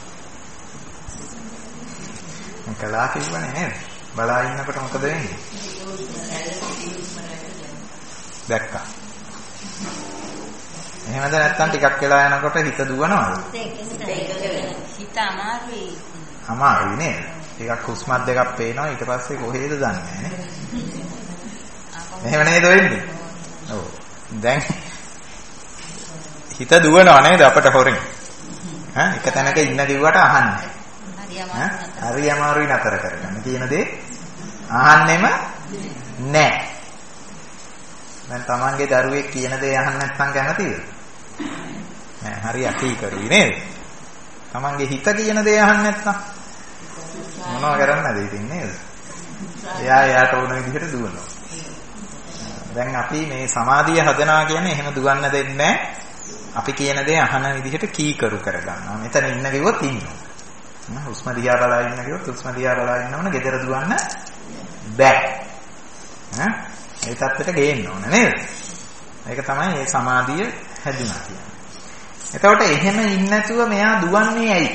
කළා කිව්වනේ නේද? බලා ඉන්නකොට මොකද වෙන්නේ? දැක්කා. එහෙමද නැත්නම් ටිකක් වෙලා යනකොට හිත දුවනවද? හිත අමාරුයි. අමාරුයි නේද? ටිකක් හුස්මත් දෙකක් පේනවා ඊට පස්සේ කොහෙද දන්නේ නැහැ නේ. එහෙම නේද වෙන්නේ? ඔව්. දැන් හිත දුවනවා නේද අපට හොරෙන්? ඈ එක තැනක ඉන්න කිව්වට අහන්නේ. හරි අමාරුයි නතර කරගන්න. කියන දේ අහන්නෙම නැහැ. දැන් තමන්ගේ දරුවෙක් කියන දේ අහන්න නැත්නම් කැමතිද? නෑ හරි අකීකරුයි නේද? තමන්ගේ හිත කියන දේ අහන්න නැත්නම් මොනව කරන්නද ඉතින් නේද? එයා එයාට ඕන විදිහට දුවනවා. දැන් අපි මේ සමාධිය හදනවා කියන්නේ එහෙම දුවන්න දෙන්නේ නැහැ. අපි කියන දේ අහන විදිහට කීකරු කරගන්නවා. මෙතන ඉන්න කිව්වොත් ඉන්නවා. හුස්ම දිහා බලා ඉන්න කිව්වොත් හුස්ම දිහා බලා ඉන්නවනේ gedara දුවන්න බෑ. ඈ ඒ තත්ත්වයට ගේන්න ඕන නේද? ඒක තමයි මේ සමාධිය හැදුනා කියන්නේ. එතකොට එහෙම ඉන්නේ නැතුව මෙයා දුවන්නේ ඇයි?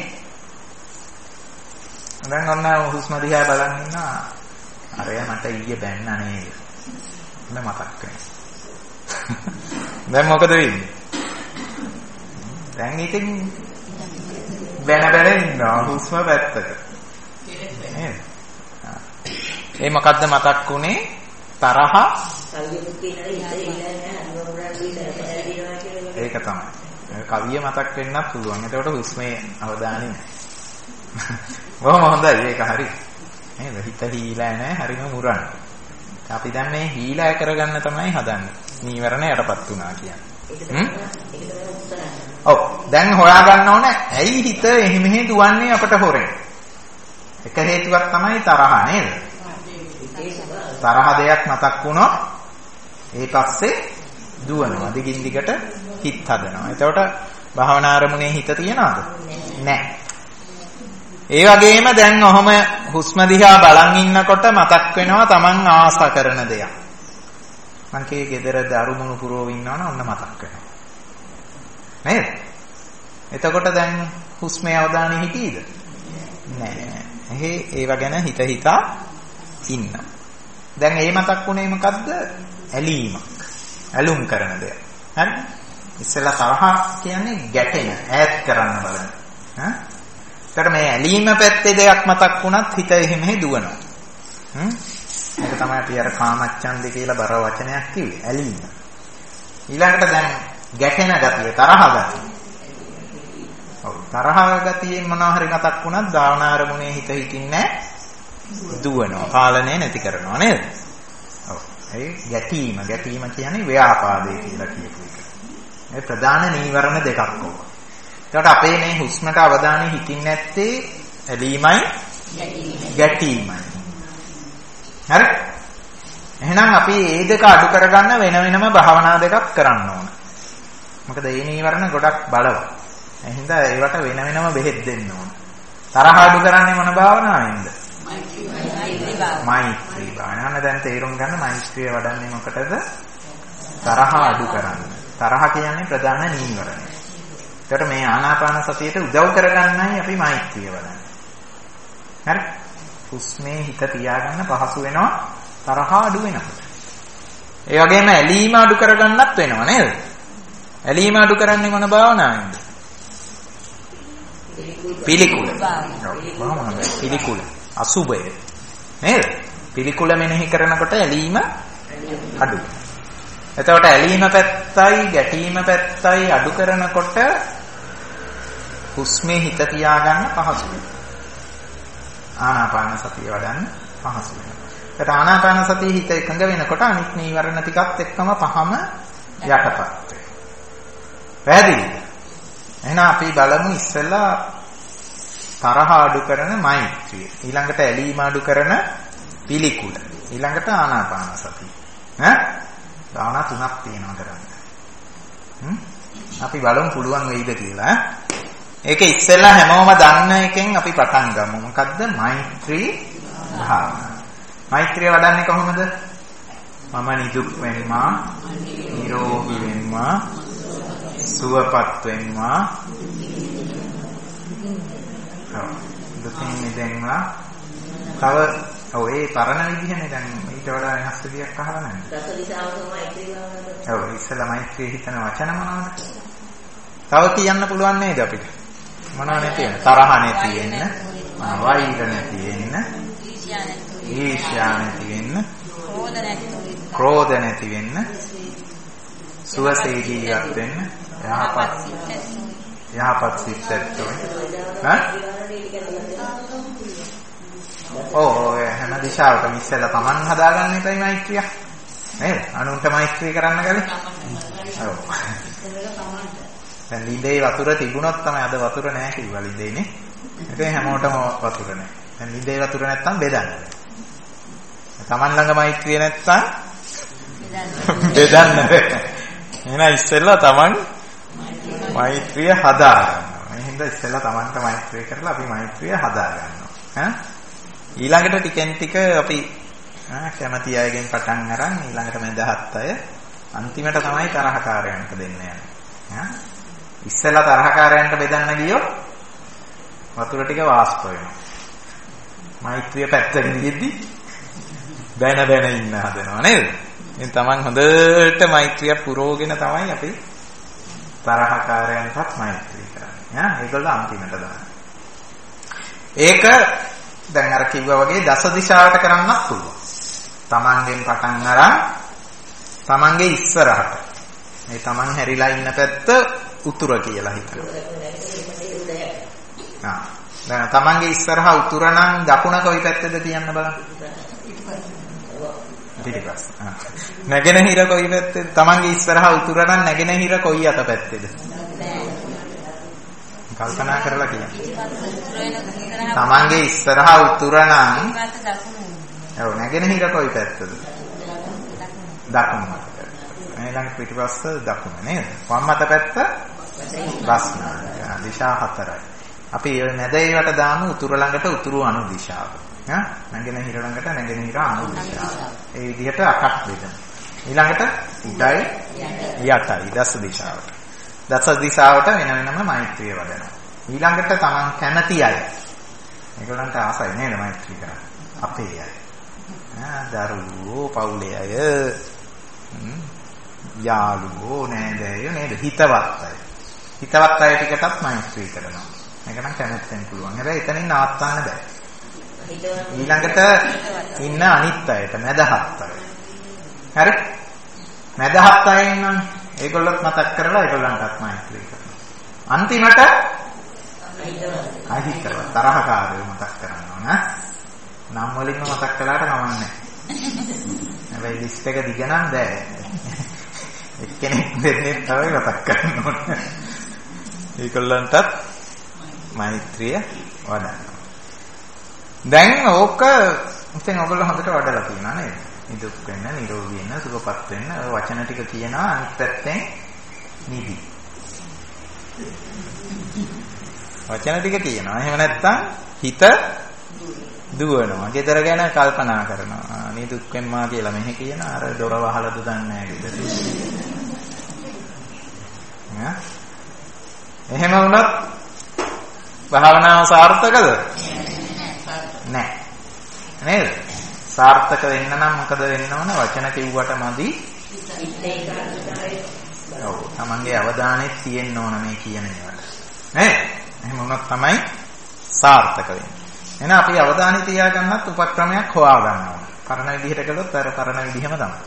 දැන් ඔන්න හුස්ම දිහා බලන් ඉන්නවා. අරයා මට ඊයේ බැන්නා නේද? මම මතක් වෙනවා. දැන් මොකද වෙන්නේ? දැන් ඉතින් බැන බැන ඉන්නවා හුස්ම පැත්තට. නේද? ඒ මොකද්ද මතක් උනේ? තරහ. ඒක තමයි. කවිය මතක් වෙන්නත් පුළුවන්. ඒකට හුස්මේ අවධානය. බොහොම හොඳයි ඒක හරි. නේද? හිත හීලා නැහැ, හරිම මුරණ. අපි දැන් මේ හීලා කරගන්න තමයි හදන්නේ. නීවරණ යටපත් වුණා කියන්නේ. ඔව් දැන් හොයාගන්න ඕනේ ඇයි හිත එහෙ මෙහෙ දුවන්නේ අපට හොරෙන්. එක හේතුවක් තමයි තරහ නේද? තරහ දෙයක් මතක් වුණොත් ඒ පස්සේ දුවනවා. දිගින් දිගට හිත හදනවා. එතකොට භාවනා ආරමුණේ හිත තියනවද? නැහැ. ඒ වගේම දැන් ඔහොම හුස්ම දිහා බලන් ඉන්නකොට මතක් වෙනවා Taman ආස කරන දෙයක්. මං කේ ගෙදර දරුමුණු පුරව ඉන්නවනම් ඔන්න මතක් වෙනවා. නේද? එතකොට දැන් හුස්මේ අවධානය හිතීද? නෑ. එහේ ඒව ගැන හිත හිතා ඉන්න. දැන් ඒ මතක් වුණේ මොකද්ද? ඇලීමක්. ඇලුම් කරන දෙයක්. හරි? ඉස්සෙල්ලා තරහ කියන්නේ ගැටෙන, ඈත් කරන්න බලන. හා? ඒකට මේ ඇලීම පැත්තේ දෙයක් මතක් වුණත් හිත එහෙම දුවනවා. හ්ම්? ඒක තමයි අපි අර කාමච්ඡන්ද කියලා බර වචනයක් කිව්වේ. ඇලීම. ඊළඟට දැන් ගැටෙන ගතිය, තරහ ගතිය. ඔව් තරහ ගතියෙන් මොනවා හරි මතක් වුණත් භාවනා ආරමුණේ හිත හිටින්නේ දුවනවා. පාලනය නැති කරනවා නේද? ඔව්. ඒ ගැටීම, ගැටීම කියන්නේ ව්‍යාපාදේ කියලා කියපු එක. මේ ප්‍රධාන නීවරණ දෙකක් ඕක. ඒකට අපේ මේ හුස්මට අවධානය හිටින්නේ නැත්තේ ඇලීමයි ගැටීමයි. හරි? එහෙනම් අපි මේ දෙක අඩු කරගන්න වෙන වෙනම භාවනා දෙකක් කරන්න ඕන. මොකද මේ නීවරණ ගොඩක් බලවත්. එහෙනම් ඒවට වෙන වෙනම බෙහෙත් දෙන්න ඕන. තරහ අඩු කරන්නේ මොන භාවනාවෙන්ද? මෛත්‍රී භාවනාව. දැන් තේරුම් ගන්න මෛත්‍රිය වඩන්නේ මොකටද? තරහ අඩු කරන්න. තරහ කියන්නේ ප්‍රධාන නීවරණය. ඒකට මේ ආනාපාන සතියට උදව් කරගන්නයි අපි මෛත්‍රිය වඩන්නේ. හරි? හුස්මේ හිත තියාගන්න පහසු වෙනවා තරහ අඩු වෙනකොට. ඒ වගේම ඇලීම අඩු කරගන්නත් වෙනවා නේද? ඇලීම අඩු කරන්නේ මොන භාවනාවෙන්ද? පිළිකුල. ඔව් පිළිකුල. අසුබය. නේද? පිළිකුල මෙනෙහි කරනකොට ඇලීම අඩු. එතකොට ඇලීම පැත්තයි ගැටීම පැත්තයි අඩු කරනකොට හුස්මේ හිත තියාගන්න පහසු වෙනවා. ආනාපාන සතිය වඩන්න පහසු වෙනවා. ඒකට ආනාපාන සතිය හිත එකඟ වෙනකොට අනිත් නීවරණ ටිකත් එක්කම පහම යටපත් වෙනවා. පැහැදිලිද? එහෙනම් අපි බලමු ඉස්සෙල්ලා තරහ අඩු කරන මෛත්‍රිය. ඊළඟට ඇලීම අඩු කරන පිළිකුල. ඊළඟට ආනාපාන සතිය. ඈ? භාවනා තුනක් තියෙනවා කරන්න. හ්ම්? අපි බලමු පුළුවන් වෙයිද කියලා. ඒක ඉස්සෙල්ලා හැමෝම දන්න එකෙන් අපි පටන් ගමු. මොකද්ද? මෛත්‍රී භාවනාව. මෛත්‍රිය වඩන්නේ කොහොමද? මම නිදුක් වෙන්නා, නිරෝගී වෙන්නා, සුවපත් වෙන්නා. ඔව්. දුකින් මිදෙන්නා. තව ඔව් ඒ පරණ විදිහනේ දැන් ඊට වඩා වෙනස් විදියක් අහලා නැහැ. දසදිශාවක මෛත්‍රී භාවනාව. ඔව් ඉස්සෙල්ලා මෛත්‍රිය හිතන වචන මොනවද? තව කියන්න පුළුවන් නේද අපිට? මොනවා නැති වෙන? තරහ නැති වෙන්න, වෛර නැති වෙන්න, ඊර්ෂ්‍යා නැති වෙන්න, ක්‍රෝධ නැති වෙන්න, සුවසේ ජීවත් වෙන්න, යහපත් යහපත් සිත් ඇත්තෝ. හා? ඔව් හැම දිශාවකම ඉස්සෙල්ලා Taman හදාගන්න එකයි මෛත්‍රිය. නේද? අනුන්ට මෛත්‍රී කරන්න ගලේ. ඔව්. දැන් ලිඳේ වතුර තිබුණොත් තමයි අද වතුර නැහැ කිව්වා ලිඳේනේ. ඒකෙන් හැමෝටම වතුර නැහැ. දැන් ලිඳේ වතුර නැත්තම් බෙදන්න. Taman ළඟ මෛත්‍රිය නැත්තම් බෙදන්න. එහෙනම් ඉස්සෙල්ලා Taman මෛත්‍රිය හදාගන්නවා. එහෙනම් ඉස්සෙල්ලා Tamanට මෛත්‍රිය කරලා අපි මෛත්‍රිය හදාගන්නවා. ඈ ඊළඟට ටිකෙන් ටික අපි කැමති අයගෙන් පටන් අරන් ඊළඟට මඳහත් අය අන්තිමට තමයි තරහකාරයන්ට දෙන්න යන්නේ. ඈ ඉස්සෙල්ලා තරහකාරයන්ට බෙදන්න ගියොත් වතුර ටික වාෂ්ප වෙනවා. මෛත්‍රිය පැත්තකින් ගියද්දි බැන බැන ඉන්න හදනවා නේද? ඉතින් Taman හොඳට මෛත්‍රිය පුරවගෙන තමයි අපි තරහකාරයන්ටත් මෛත්‍රී කරන්නේ. ඈ ඒගොල්ලෝ අන්තිමට දාන්න. ඒක දැන් අර කිව්වා වගේ දස දිශාවට කරන්නත් පුළුවන්. Tamanගෙන් පටන් අරන් Tamanගේ ඉස්සරහට. මේ Taman හැරිලා ඉන්න පැත්ත උතුර කියලා හිතනවා. ආ දැන් තමන්ගේ ඉස්සරහා උතුර නම් දකුණ කොයි පැත්තද කියන්න බලන්න. පිටිපස්ස. නැගෙනහිර කොයි පැත්තේද? තමන්ගේ ඉස්සරහා උතුර නම් නැගෙනහිර කොයි අත පැත්තේද? කල්පනා කරලා කියන්න. තමන්ගේ ඉස්සරහා උතුර නම් ඔව් නැගෙනහිර කොයි පැත්තද? දකුණ අත පැත්ත. ඊළඟ පිටිපස්ස දකුණ නේද? වම් අත පැත්ත බස්නාහිර. දිශා හතරයි. අපි මැද ඒවට දාමු උතුර ළඟට උතුරු අනු දිශාව. ඈ නැගෙනහිර ළඟට නැගෙනහිර අනු දිශාව. ඒ විදිහට අටක් බෙදමු. ඊළඟට උඩයි යටයි දස දිශාවට. දස දිශාවට වෙන වෙනම මෛත්‍රිය වඩනවා. ඊළඟට තමන් කැමති අය. ඒගොල්ලන්ට ආසයි නේද මෛත්‍රී කරන්න. අපේ අය. ආ දරුවෝ පවුලේ අය. යාළුවෝ නේද නේද හිතවත් අය. හිතවත් අය ටිකටත් මෛත්‍රී කරනවා. මේක නම් කැමැත්තෙන් පුළුවන්. හැබැයි එතනින් නවත්තන්න බෑ. ඊළඟට ඉන්න අනිත් අයට මැදහත් අය. හරි? මැදහත් අය ඉන්නම් ඒගොල්ලොත් මතක් කරලා ඒගොල්ලන්ටත් මෛත්‍රී කරනවා. අන්තිමට අහිතව තරහකාරයෝ මතක් කරනවා නේ. නම් වලින්ම මතක් කළාට කමන්නේ. හැබැයි ලිස්ට් එක දිග නම් බෑ. එක්කෙනෙක් දෙන්නේ තමයි මතක් කරන්න ඕනේ. ඒගොල්ලන්ටත් මෛත්‍රිය වඩන්න. දැන් ඕක ඉතින් ඔයගොල්ලෝ හොඳට වඩලා තියෙනවා නේද? නිදුක් වෙන්න, නිරෝගී වෙන්න, සුවපත් වෙන්න ඔය වචන ටික කියනවා අනිත් පැත්තෙන් නිදි. වචන ටික කියනවා. එහෙම නැත්තම් හිත දුවනවා. ගෙදර ගැන කල්පනා කරනවා. නිදුක් වෙන්නා කියලා මෙහෙ කියන අර දොර වහලා දුන්නේ නැහැ ගෙදර. ඈ එහෙම වුණත් භාවනාව සාර්ථකද? නැහැ. නේද? සාර්ථක වෙන්න නම් මොකද වෙන්න ඕන? වචන කිව්වට මදි. ඔව්. තමන්ගේ අවධානය තියෙන්න ඕන මේ කියන ඒවාට. නේද? එහෙම වුණොත් තමයි සාර්ථක වෙන්නේ. එහෙනම් අපි අවධානය තියාගන්නත් උපක්‍රමයක් හොයා ගන්න ඕන. පරණ විදිහට කළොත් අර පරණ විදිහම තමයි.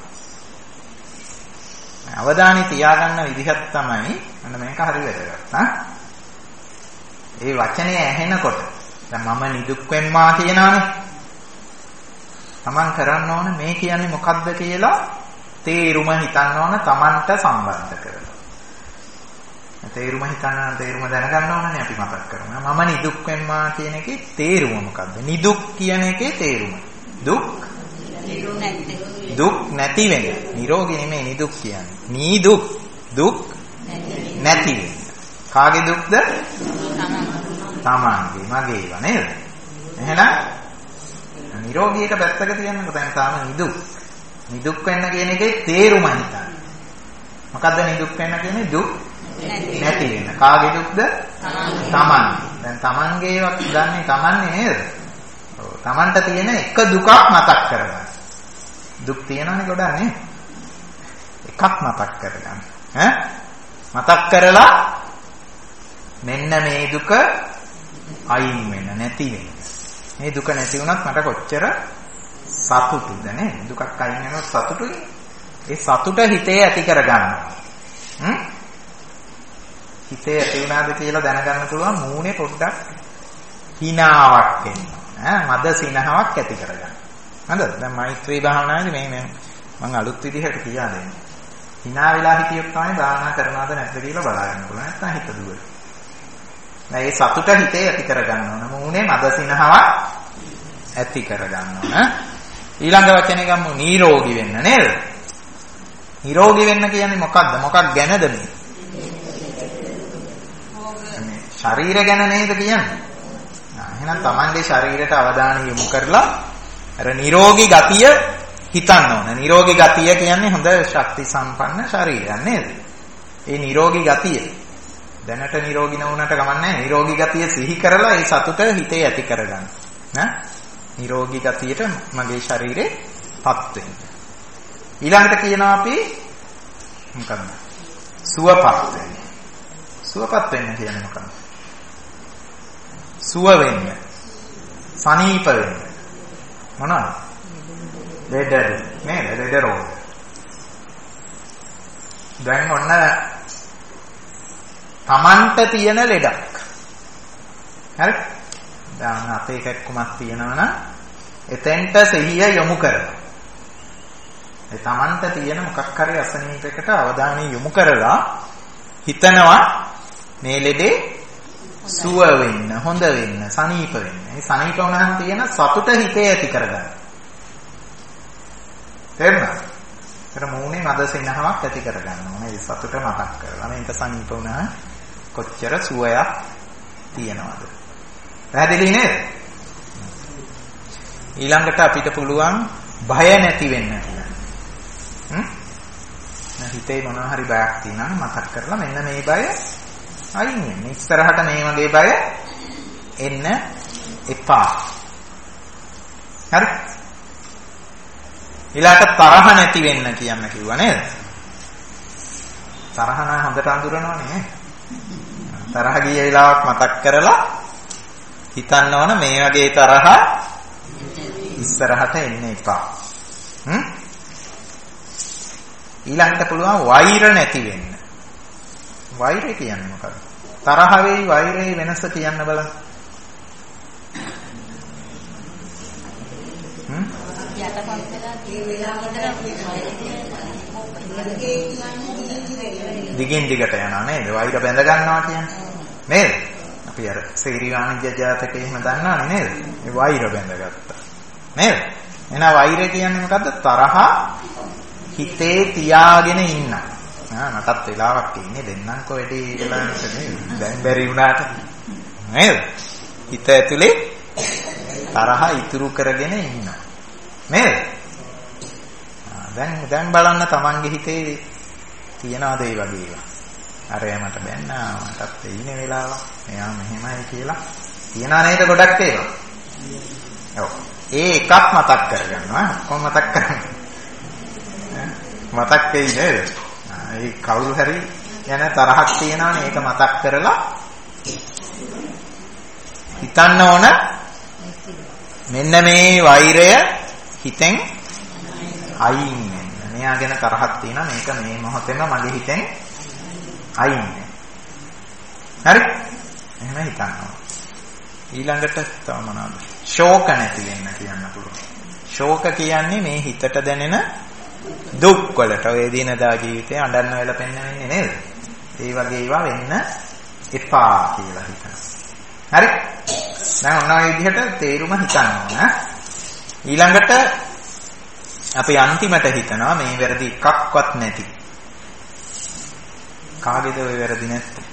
අවධානය තියාගන්න විදිහක් තමයි අන්න මේක හරි වැදගත්. හා? ඒ වචනේ ඇහෙනකොට දැන් මම නිදුක් වෙන්නා කියනවානේ. Taman කරන්න ඕන මේ කියන්නේ මොකද්ද කියලා තේරුම හිතන්න ඕන Tamanට සම්බන්ධ කරලා. තේරුම හිතන්න තේරුම දැනගන්න ඕනනේ අපි මතක් කරනවා. මම නිදුක් වෙන්නා කියන එකේ තේරුම මොකද්ද? නිදුක් කියන එකේ තේරුම. දුක් දුක් නැති වෙන. නිරෝගී නෙමෙයි නිදුක් කියන්නේ. නිදුක් දුක් නැති වෙන. කාගේ දුක්ද? තමන්ගේ මගේ ඒවා නේද? එහෙනම් නිරෝගීක පැත්තක තියන්නකො දැන් තාම නිදුක්. නිදුක් වෙන්න කියන එකේ තේරුම හිතන්න. මොකද්ද නිදුක් වෙන්න කියන්නේ? දුක් නැති වෙන. කාගේ දුක්ද? තමන්ගේ. දැන් තමන්ගේ ඒවා ගන්නේ තමන්නේ නේද? ඔව්. තමන්ට තියෙන එක දුකක් මතක් කරගන්න. දුක් තියෙනවනේ ගොඩක් නේ. එකක් මතක් කරගන්න. ඈ මතක් කරලා මෙන්න මේ දුක අයින් වෙන නැති වෙන. මේ දුක නැති වුණත් මට කොච්චර සතුටුද නේ? දුකක් අයින් වෙනකොට සතුටුයි. ඒ සතුට හිතේ ඇති කරගන්නවා. හ්ම්? හිතේ ඇති වුණාද කියලා දැනගන්න පුළුවන් මූණේ පොඩ්ඩක් හිනාවක් එනවා. ඈ මද සිනහාවක් ඇති කරගන්න. හරිද? දැන් මෛත්‍රී භාවනාවේදී මේ මේ මම අලුත් විදිහට කියා දෙන්නේ. hina වෙලා හිටියොත් තමයි භාවනා කරනවද නැද්ද කියලා බලන්න පුළුවන්. නැත්නම් හිත දුවන. දැන් මේ සතුට හිතේ ඇති කරගන්න ඕන. මූණේ මදසිනහවක් ඇති කරගන්න ඕන. ඊළඟ වචනේ ගමු නිරෝගී වෙන්න නේද? නිරෝගී වෙන්න කියන්නේ මොකක්ද? මොකක් ගැනද මේ? මේ ශරීර ගැන නේද කියන්නේ? එහෙනම් Tamanගේ ශරීරයට අවධානය යොමු කරලා අර නිරෝගී ගතිය හිතන්න ඕන. නිරෝගී ගතිය කියන්නේ හොඳ ශක්ති සම්පන්න ශරීරයක් නේද? ඒ නිරෝගී ගතිය දැනට නිරෝගී නොවුනට කමන්නේ නිරෝගී ගතිය සිහි කරලා ඒ සතුට හිතේ ඇති කරගන්න. ඈ නිරෝගී ගතියට මගේ ශරීරේ පත් වෙන්න. ඊළඟට කියනවා අපි මොකක්ද? සුවපත් වෙන්න. සුවපත් වෙන්න කියන්නේ මොකක්ද? සුව වෙන්න. සනීප වෙන්න. මොනවද? ලෙඩ නේද? ලෙඩ රෝග. දැන් ඔන්න Tamanta තියෙන ලෙඩක්. හරි? දැන් අපේ කැක්කුමක් තියෙනවා නම් එතෙන්ට සිහිය යොමු කරලා ඒ Tamanta තියෙන මොකක් හරි අසනීපයකට අවධානය යොමු කරලා හිතනවා මේ ලෙඩේ සුව වෙන්න, හොඳ වෙන්න, සනීප වෙන්න. මේ සනීප වුණාම තියෙන සතුට හිතේ ඇති කරගන්න. තේරුණාද? ඒතර මූණේ මද සෙනහවක් ඇති කරගන්න ඕනේ. ඒ සතුට මතක් කරලා මේක සනීප වුණා කොච්චර සුවයක් තියනවද? පැහැදිලි නේද? ඊළඟට අපිට පුළුවන් බය නැති වෙන්න කියලා. හ්ම්? හිතේ මොනවා හරි බයක් තියෙනවා මතක් කරලා මෙන්න මේ බය අයින් වෙන්න. ඉස්සරහට මේ වගේ බය එන්න එපා. හරි? ඊළඟට තරහ නැති වෙන්න කියන්න කිව්වා නේද? තරහ නම් හොඳට අඳුරනවනේ නේ. තරහ ගිය වෙලාවක් මතක් කරලා හිතන්න ඕන මේ වගේ තරහ ඉස්සරහට එන්න එපා. හ්ම්? ඊළඟට පුළුවන් වෛර නැති වෙන්න. වෛරය කියන්නේ මොකක්ද? තරහ වෙයි වෛරේ වෙනස කියන්න බලන්න. හ්ම්? දිගින් දිගට යනවා නේද? වෛර බැඳ ගන්නවා කියන්නේ. නේද? අපි අර සේරිවාණිජ්‍ය ජාතකයේ එහෙම දන්නවනේ නේද? මේ වෛර බැඳගත්තා. නේද? එහෙනම් වෛරය කියන්නේ මොකද්ද? තරහ හිතේ තියාගෙන ඉන්න. ආ මටත් වෙලාවක් ඉන්නේ දෙන්නම්කෝ වැඩි කියලා නෙමෙයි. දැන් බැරි වුණාට. නේද? හිත ඇතුලේ තරහ ඉතුරු කරගෙන ඉන්න. නේද? ආ දැන් දැන් බලන්න තමන්ගේ හිතේ තියනවාද ඒ වගේ ඒවා. අරයා මට බැන්නා මටත් ඉන්නේ වෙලාවක්. මෙයා මෙහෙමයි කියලා තියනා නේද ගොඩක් ඒවා. ඔව්. ඒ එකක් මතක් කරගන්නවා. කොහොම මතක් කරන්නේ? මතක් වෙයි නේද? ඒ කවුරු හරි යන තරහක් තියනවනේ ඒක මතක් කරලා හිතන්න ඕන මෙන්න මේ වෛරය හිතෙන් අයින් වෙන්න. මෙයා ගැන තරහක් තියෙනවා මේක මේ මොහොතේම මගේ හිතෙන් අයින් වෙන්න. හරි? එහෙම හිතන්න ඕන. ඊළඟට තව මොනවද? ශෝක නැති වෙන්න කියන්න පුළුවන්. ශෝක කියන්නේ මේ හිතට දැනෙන දුක් වලට ඔය දිනදා ජීවිතේ අඬන්න වෙලා පෙන්න වෙන්නේ නේද? ඒ වගේ ඒවා වෙන්න එපා කියලා හිතනවා. හරි? දැන් ඔන්න ඔය විදිහට තේරුම හිතන්න ඕන. ඊළඟට අපි අන්තිමට හිතනවා මේ වැරදි එකක්වත් නැති. කාගේද ඔය වැරදි නැත්තේ?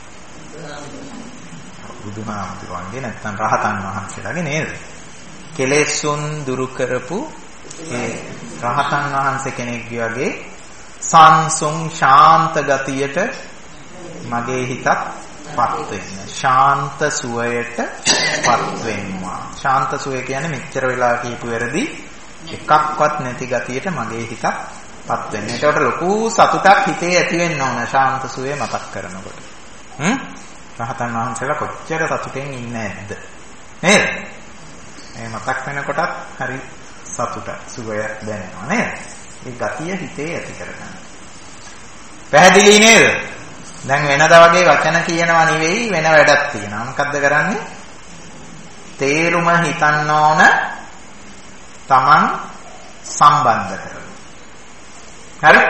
බුදුහාමුදුරන්ගේ නැත්නම් රහතන් වහන්සේලාගේ නේද? කෙලෙසුන් දුරු කරපු ඒ රහතන් වහන්සේ කෙනෙක්ගේ වගේ සංසුන් ශාන්ත ගතියට මගේ හිතත් පත් වෙන්න. ශාන්ත සුවයට පත් වෙනවා. ශාන්ත සුවය කියන්නේ මෙච්චර වෙලා කියපු වැරදි එකක්වත් නැති ගතියට මගේ හිතත් පත් වෙන්න. ඒකට ලොකු සතුටක් හිතේ ඇති වෙන්න ඕන ශාන්ත සුවය මතක් කරනකොට. හ්ම්? රහතන් වහන්සේලා කොච්චර සතුටෙන් ඉන්නේ නැද්ද? නේද? මේ මතක් වෙනකොටත් හරි සතුට සුවයක් දැනෙනවා නේද? ඒ ගතිය හිතේ ඇති කරගන්න. පැහැදිලි නේද? දැන් වෙනදා වගේ වචන කියනවා නෙවෙයි වෙන වැඩක් තියෙනවා. මොකද්ද කරන්නේ? තේරුම හිතන්න ඕන Taman සම්බන්ධ කරගන්න. හරි?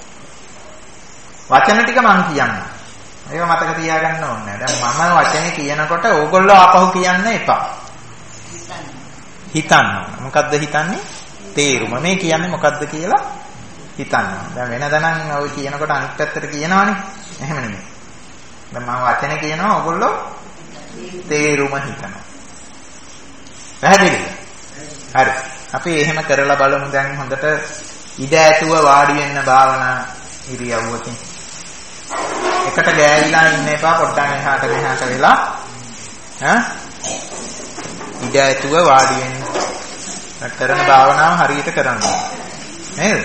වචන ටික මම කියන්නම්. ඒක මතක තියාගන්න ඕනේ. දැන් මම වචනේ කියනකොට ඕගොල්ලෝ ආපහු කියන්න එපා. හිතන්න ඕන. මොකද්ද හිතන්නේ? තේරුම. මේ කියන්නේ මොකද්ද කියලා හිතන්න. දැන් වෙනදා නම් ඔය කියනකොට අනිත් පැත්තට කියනවනේ. එහෙම නෙමෙයි. දැන් මම වචනේ කියනවා ඕගොල්ලෝ තේරුම හිතනවා. පැහැදිලිද? හරි. අපි එහෙම කරලා බලමු දැන් හොඳට ඉඩ ඇතුව වාඩි වෙන්න භාවනා ඉරියව්වකින්. එකට ගෑවිලා ඉන්න එපා පොඩ්ඩක් එහාට මෙහාට වෙලා. ඈ ඉඩ ඇතුව වාඩි වෙන්න. කරන භාවනාව හරියට කරන්න. නේද?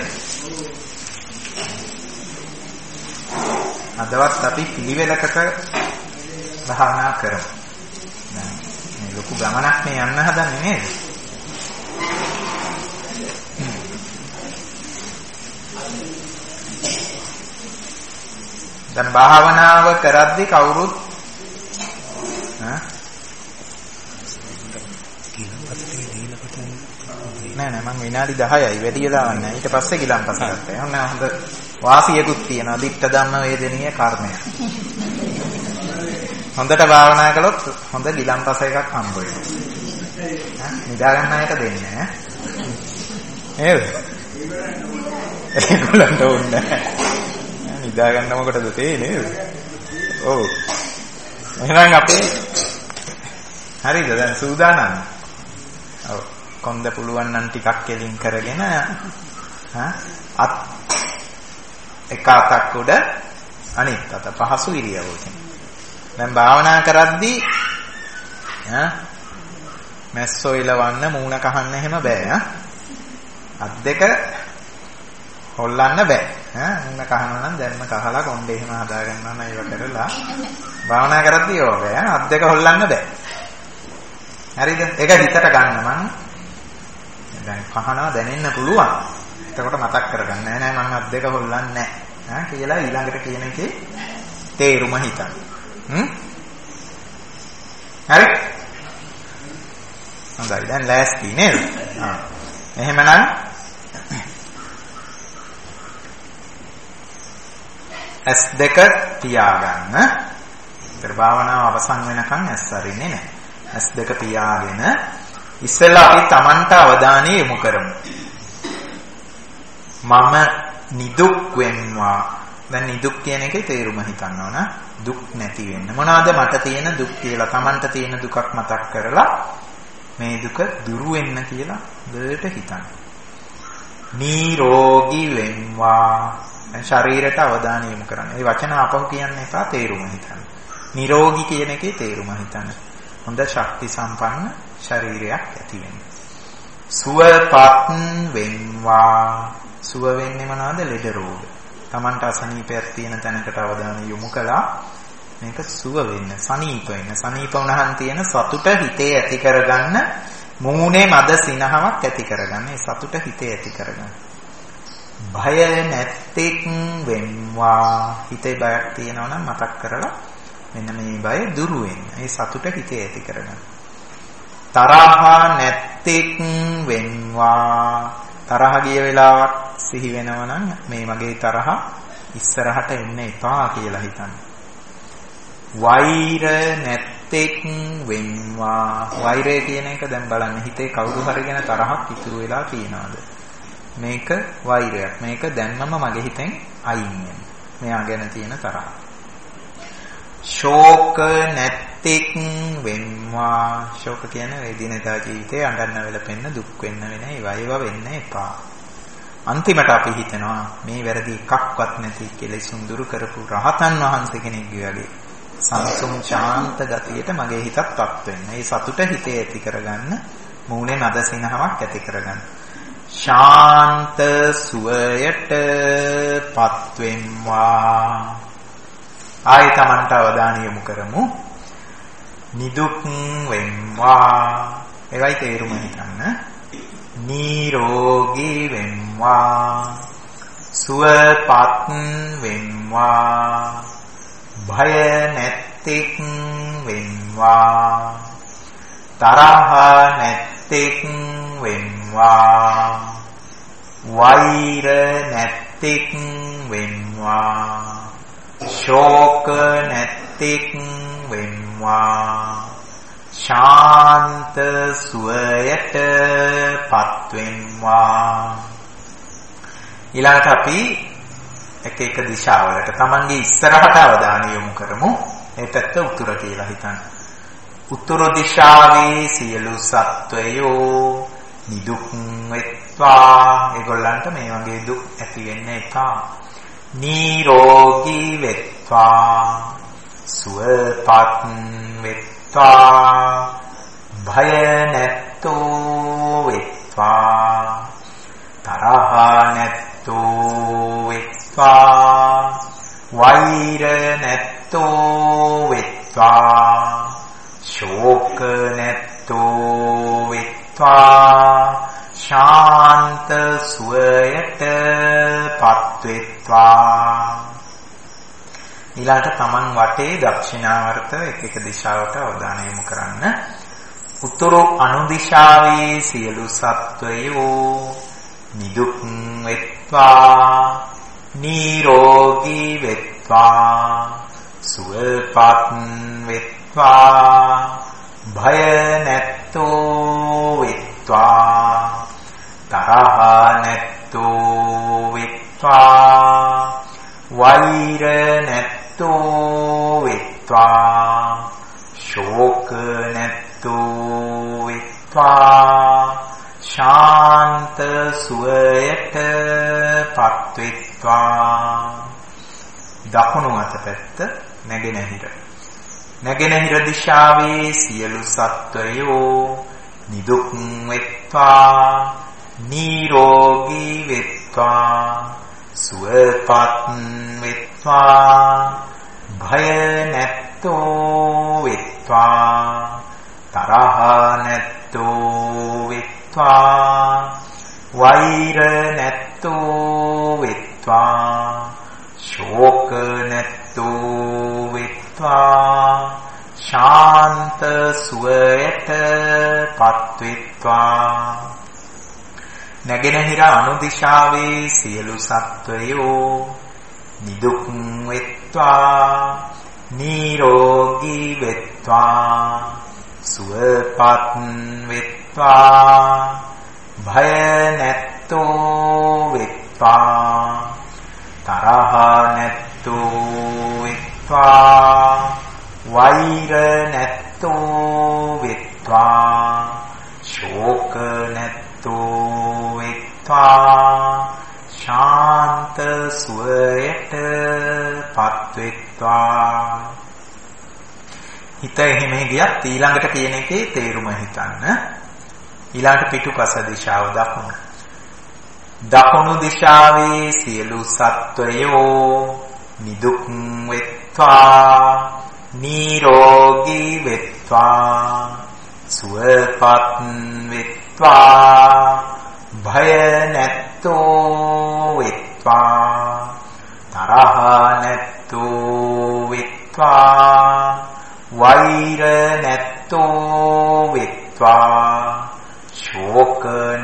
අදවත් අපි පිළිවෙලකට භාවනා කරමු. මේ ලොකු ගමනක් මේ යන්න හදන්නේ නේද? දැන් භාවනාව කරද්දී කවුරුත් මම විනාඩි දහයයි වැඩි වෙලාවක් නැහැ. ඊට පස්සේ ගිලම්පස ගත්තා. ඔන්න හොඳ වාසියකුත් තියෙනවා. දිට්ඨ ධම්ම වේදනීය කර්මය. හොඳට භාවනා කළොත් හොඳ ගිලම්පස එකක් හම්බ වෙනවා. නිදා ගන්න අයට දෙන්නේ ඈ. නේද? ඒගොල්ලන්ට ඕනේ නැහැ. නිදා ගන්න මොකටද තේ නේද? ඔව්. එහෙනම් අපි හරිද දැන් සූදානම්? ඔව්. කොන්ද පුළුවන් නම් ටිකක් කෙලින් කරගෙන හා අත් එක අතක් උඩ අනිත් අත පහසු ඉරියව්වකින්. දැන් භාවනා කරද්දී ඈ මැස්සෝ ඉලවන්න මූණ කහන්න එහෙම බෑ ඈ. අත් දෙක හොල්ලන්න බෑ ඈ. මූණ කහනවා නම් දැන්ම කහලා කොණ්ඩේ එහෙම හදා ගන්නවා නම් ඒව කරලා භාවනා කරද්දී ඕක ඈ අත් දෙක හොල්ලන්න බෑ. හරිද? ඒක හිතට ගන්න මං දැන් කහනවා දැනෙන්න පුළුවන්. එතකොට මතක් කරගන්න නෑ නෑ මං අත් දෙක හොල්ලන්නේ නෑ ඈ කියලා ඊළඟට කියන එකේ තේරුම හිතන්න. හ්ම්? හරි? හොඳයි දැන් ලෑස්ති නේද? ආ. එහෙමනම් ඇස් දෙක තියාගන්න. ඒතර භාවනාව අවසන් වෙනකන් ඇස් අරින්නේ නැහැ. ඇස් දෙක පියාගෙන ඉස්සෙල්ලා අපි Tamanට අවධානය යොමු කරමු. මම නිදුක් වෙන්වා. දැන් නිදුක් කියන එකේ තේරුම හිතන්න ඕන. දුක් නැති වෙන්න. මොනවාද මට තියෙන දුක් කියලා Tamanට තියෙන දුකක් මතක් කරලා මේ දුක දුරු වෙන්න කියලා දෙයට හිතන්න. නිරෝගී වෙන්වා. දැන් ශරීරයට අවධානය යොමු කරන්න. මේ වචන අපහු කියන්න එපා තේරුම හිතන්න. නිරෝගී කියන එකේ තේරුම හිතන්න. හොඳ ශක්ති සම්පන්න ශරීරයක් ඇති වෙන්න. සුවපත් වෙන්වා. සුව වෙන්නේ මොනවාද? ලෙඩ රෝග. Tamanට අසනීපයක් තියෙන තැනකට අවධානය යොමු කළා. මේක සුව වෙන්න, සනීප වෙන්න. සනීප වුණහන් තියෙන සතුට හිතේ ඇති කරගන්න, මූණේ මද සිනහවක් ඇති කරගන්න. ඒ සතුට හිතේ ඇති කරගන්න. භය නැත්තේක් වෙන්වා. හිතේ බයක් තියෙනවා නම් මතක් කරලා මෙන්න මේ බය දුරු වෙන්න. ඒ සතුට හිතේ ඇති කරගන්න. තරහ නැත්තේක් වෙන්වා. තරහ ගිය වෙලාවක් සිහි වෙනවා නම් මේ මගේ තරහ ඉස්සරහට එන්න එපා කියලා හිතන්න. වෛර නැත්තේක් වෙන්වා. වෛරය කියන එක දැන් බලන්න හිතේ කවුරු හරි ගැන තරහක් ඉතුරු වෙලා තියනවාද? මේක වෛරයක්. මේක දැන්මම මගේ හිතෙන් අයින් වෙන. මෙයා ගැන තියෙන තරහ. ශෝක නැත්තේක් වෙන්වා. ශෝක කියන්නේ වේදිනේතා ජීවිතේ අඬන්න වෙලපෙන්න දුක් වෙන්න වෙන ඒවා ඒවා වෙන්න එපා. අන්තිමට අපි හිතනවා මේ වැරදි එකක්වත් නැති කෙලෙසුන් දුරු කරපු රහතන් වහන්සේ කෙනෙක්ගේ වගේ සංසුම් ශාන්ත ගතියට මගේ හිතත්පත් වෙන්න. ඒ සතුට හිතේ ඇති කරගන්න, මූණේ නද සිනහවක් ඇති කරගන්න. ශාන්ත සුවයටපත් වෙන්වා. ආයි Tamanට අවධානය යොමු කරමු. නිදුක් වෙන්වා. ඒවයි තේරුම හිතන්න. නිරෝගී වෙන්වා. සුවපත් වෙන්වා. භය නැත්තේක් වෙන්වා. තරහ නැත්තේක් වෙන්වා. වෛර නැත්තේක් වෙන්වා. ශෝක නැත්තේක් වෙන්වා. ශාන්ත සුවයටපත් වෙන්වා. ඊළඟට අපි එක එක දිශාවලට Tamange ඉස්සරහට අවධානය යොමු කරමු. මේ පැත්ත උතුර කියලා හිතන්න. උතුරු දිශාවේ සියලු සත්වයෝ නිදුක් වෙත්වා. ඒගොල්ලන්ට මේ වගේ දුක් ඇති වෙන්න එපා. නිරෝගී වෙත්වා. සුවපත් වෙත්වා. භය නැත්තෝ වෙත්වා. තරහ නැත්තෝ වෙත්වා. වෛර නැත්තෝ වෙත්වා. ශෝක නැත්තෝ වෙත්වා. ශාන්ත සුවයටපත් වෙත්වා. ඊළඟට Taman වටේ දක්ෂිනාවර්ත එක එක දිශාවට අවධානය යොමු කරන්න. උතුරු අනුදිශාවේ සියලු සත්වයෝ නිදුක් වෙත්වා නිරෝගී වෙත්වා සුවපත් වෙත්වා භය නැත්තෝ වෙත්වා තරහ නැත්තෝ වෙත්වා වෛර නැත්තෝ වෙත්වා ශෝක නැත්තෝ වෙත්වා ශාන්ත සුවයට පත් වෙත්වා. දකුණු අත පැත්ත නැගෙනහිර. නැගෙනහිර දිශාවේ සියලු සත්වයෝ නිදුක් වෙත්වා නිරෝගී වෙත්වා සුවපත් වෙත්වා භය නැත්තෝ වෙත්වා තරහ නැත්තෝ වෙත්වා වෛර නැත්තෝ වෙත්වා ශෝක නැත්තෝ වෙත්වා ශාන්ත සුවයට පත් වෙත්වා. නැගෙනහිර අනුදිශාවේ සියලු සත්වයෝ නිදුක් වෙත්වා නිරෝගී වෙත්වා සුවපත් වෙත්වා භය නැත්තෝ වෙත්වා තරහ නැත්තෝ වෙත්වා වෛර නැත්තෝ වෙත්වා ශෝක නැත්තෝ වෙත්වා ශාන්ත සුවයට පත් වෙත්වා. හිත එහෙම ගියත් ඊළඟට කියන එකේ තේරුම හිතන්න. ඊළඟට පිටුපස දිශාව දකුණු. දකුණු දිශාවේ සියලු සත්වයෝ නිදුක් වෙත්වා නිරෝගී වෙත්වා සුවපත් වෙත්වා භය නැත්තෝ වෙත්වා තරහ නැත්තෝ වෙත්වා වෛර නැත්තෝ වෙත්වා ශෝක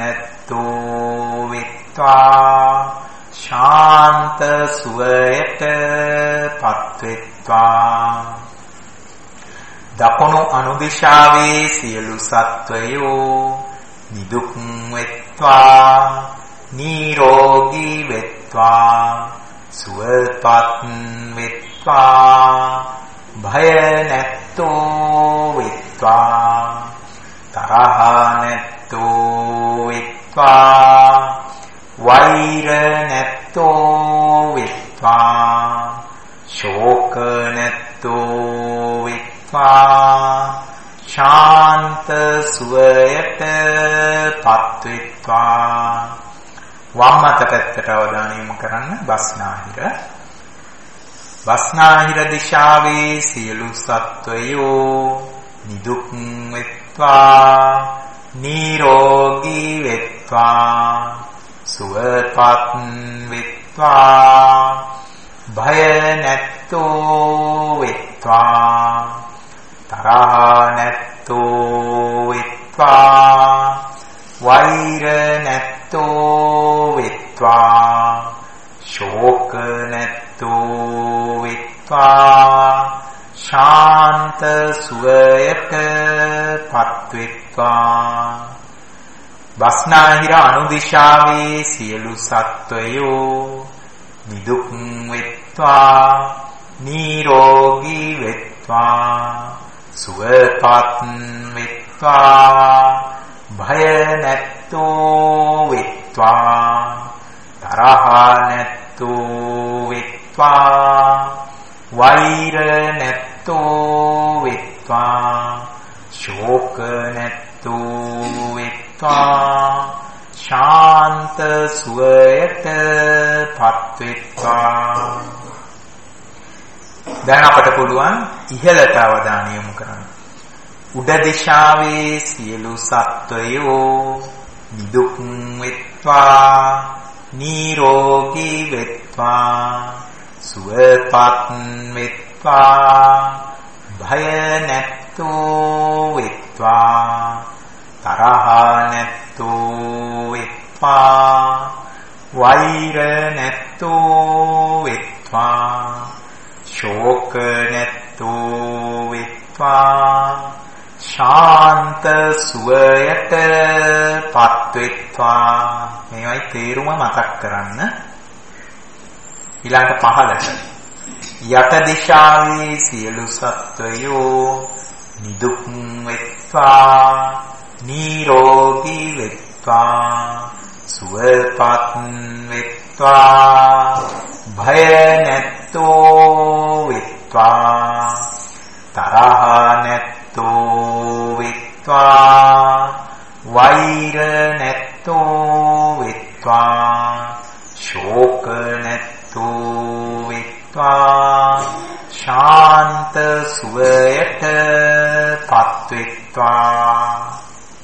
නැත්තෝ වෙත්වා ශාන්ත සුවයට පත් වෙත්වා. දකුණු අනුදිශාවේ සියලු සත්වයෝ නිදුක් වෙත්වා නිරෝගී වෙත්වා සුවපත් වෙත්වා භය නැත්තෝ වෙත්වා තරහ නැත්තෝ වෙත්වා වෛර නැත්තෝ වෙත්වා ශෝක නැත්තෝ වෙත්වා ශාන්ත සුවයට පත් වෙත්වා. වම් අත පැත්තට අවධානය යොමු කරන්න. බස්නාහිර. බස්නාහිර දිශාවේ සියලු සත්වයෝ නිදුක් වෙත්වා නිරෝගී වෙත්වා සුවපත් වෙත්වා භය නැත්තෝ වෙත්වා තරහ නැත්තෝ වෙත්වා වෛර නැත්තෝ වෙත්වා ශෝක නැත්තෝ වෙත්වා ශාන්ත සුවයට පත් වෙත්වා. බස්නාහිර අනුදිශාවේ සියලු සත්වයෝ නිදුක් වෙත්වා නිරෝගී වෙත්වා සුවපත් වෙත්වා භය නැත්තෝ වෙත්වා තරහ නැත්තෝ වෙත්වා වෛර නැත්තෝ වෙත්වා ශෝක නැත්තෝ වෙත්වා ශාන්ත සුවයට පත් වෙත්වා. දැන් අපට පුළුවන් ඉහළට අවධානය යොමු කරන්න. උඩ දිශාවේ සියලු සත්වයෝ නිදුක් වෙත්වා නිරෝගී වෙත්වා සුවපත් වෙත්වා භය නැත්තෝ වෙත්වා වෙත්වා තරහ නැත්තෝ වෙත්වා වෛර නැත්තෝ වෙත්වා ශෝක නැත්තෝ වෙත්වා ශාන්ත සුවයට පත් වෙත්වා. මේවයි තේරුම මතක් කරන්න. ඊළඟ පහළට යට දිශාවේ සියලු සත්වයෝ නිදුක් වෙත්වා නිරෝගී වෙත්වා සුවපත් වෙත්වා භය නැත්තෝ වෙත්වා තරහ නැත්තෝ වෙත්වා වෛර නැත්තෝ වෙත්වා ශෝක නැත්තෝ වෙත්වා ශාන්ත සුවයට පත් වෙත්වා.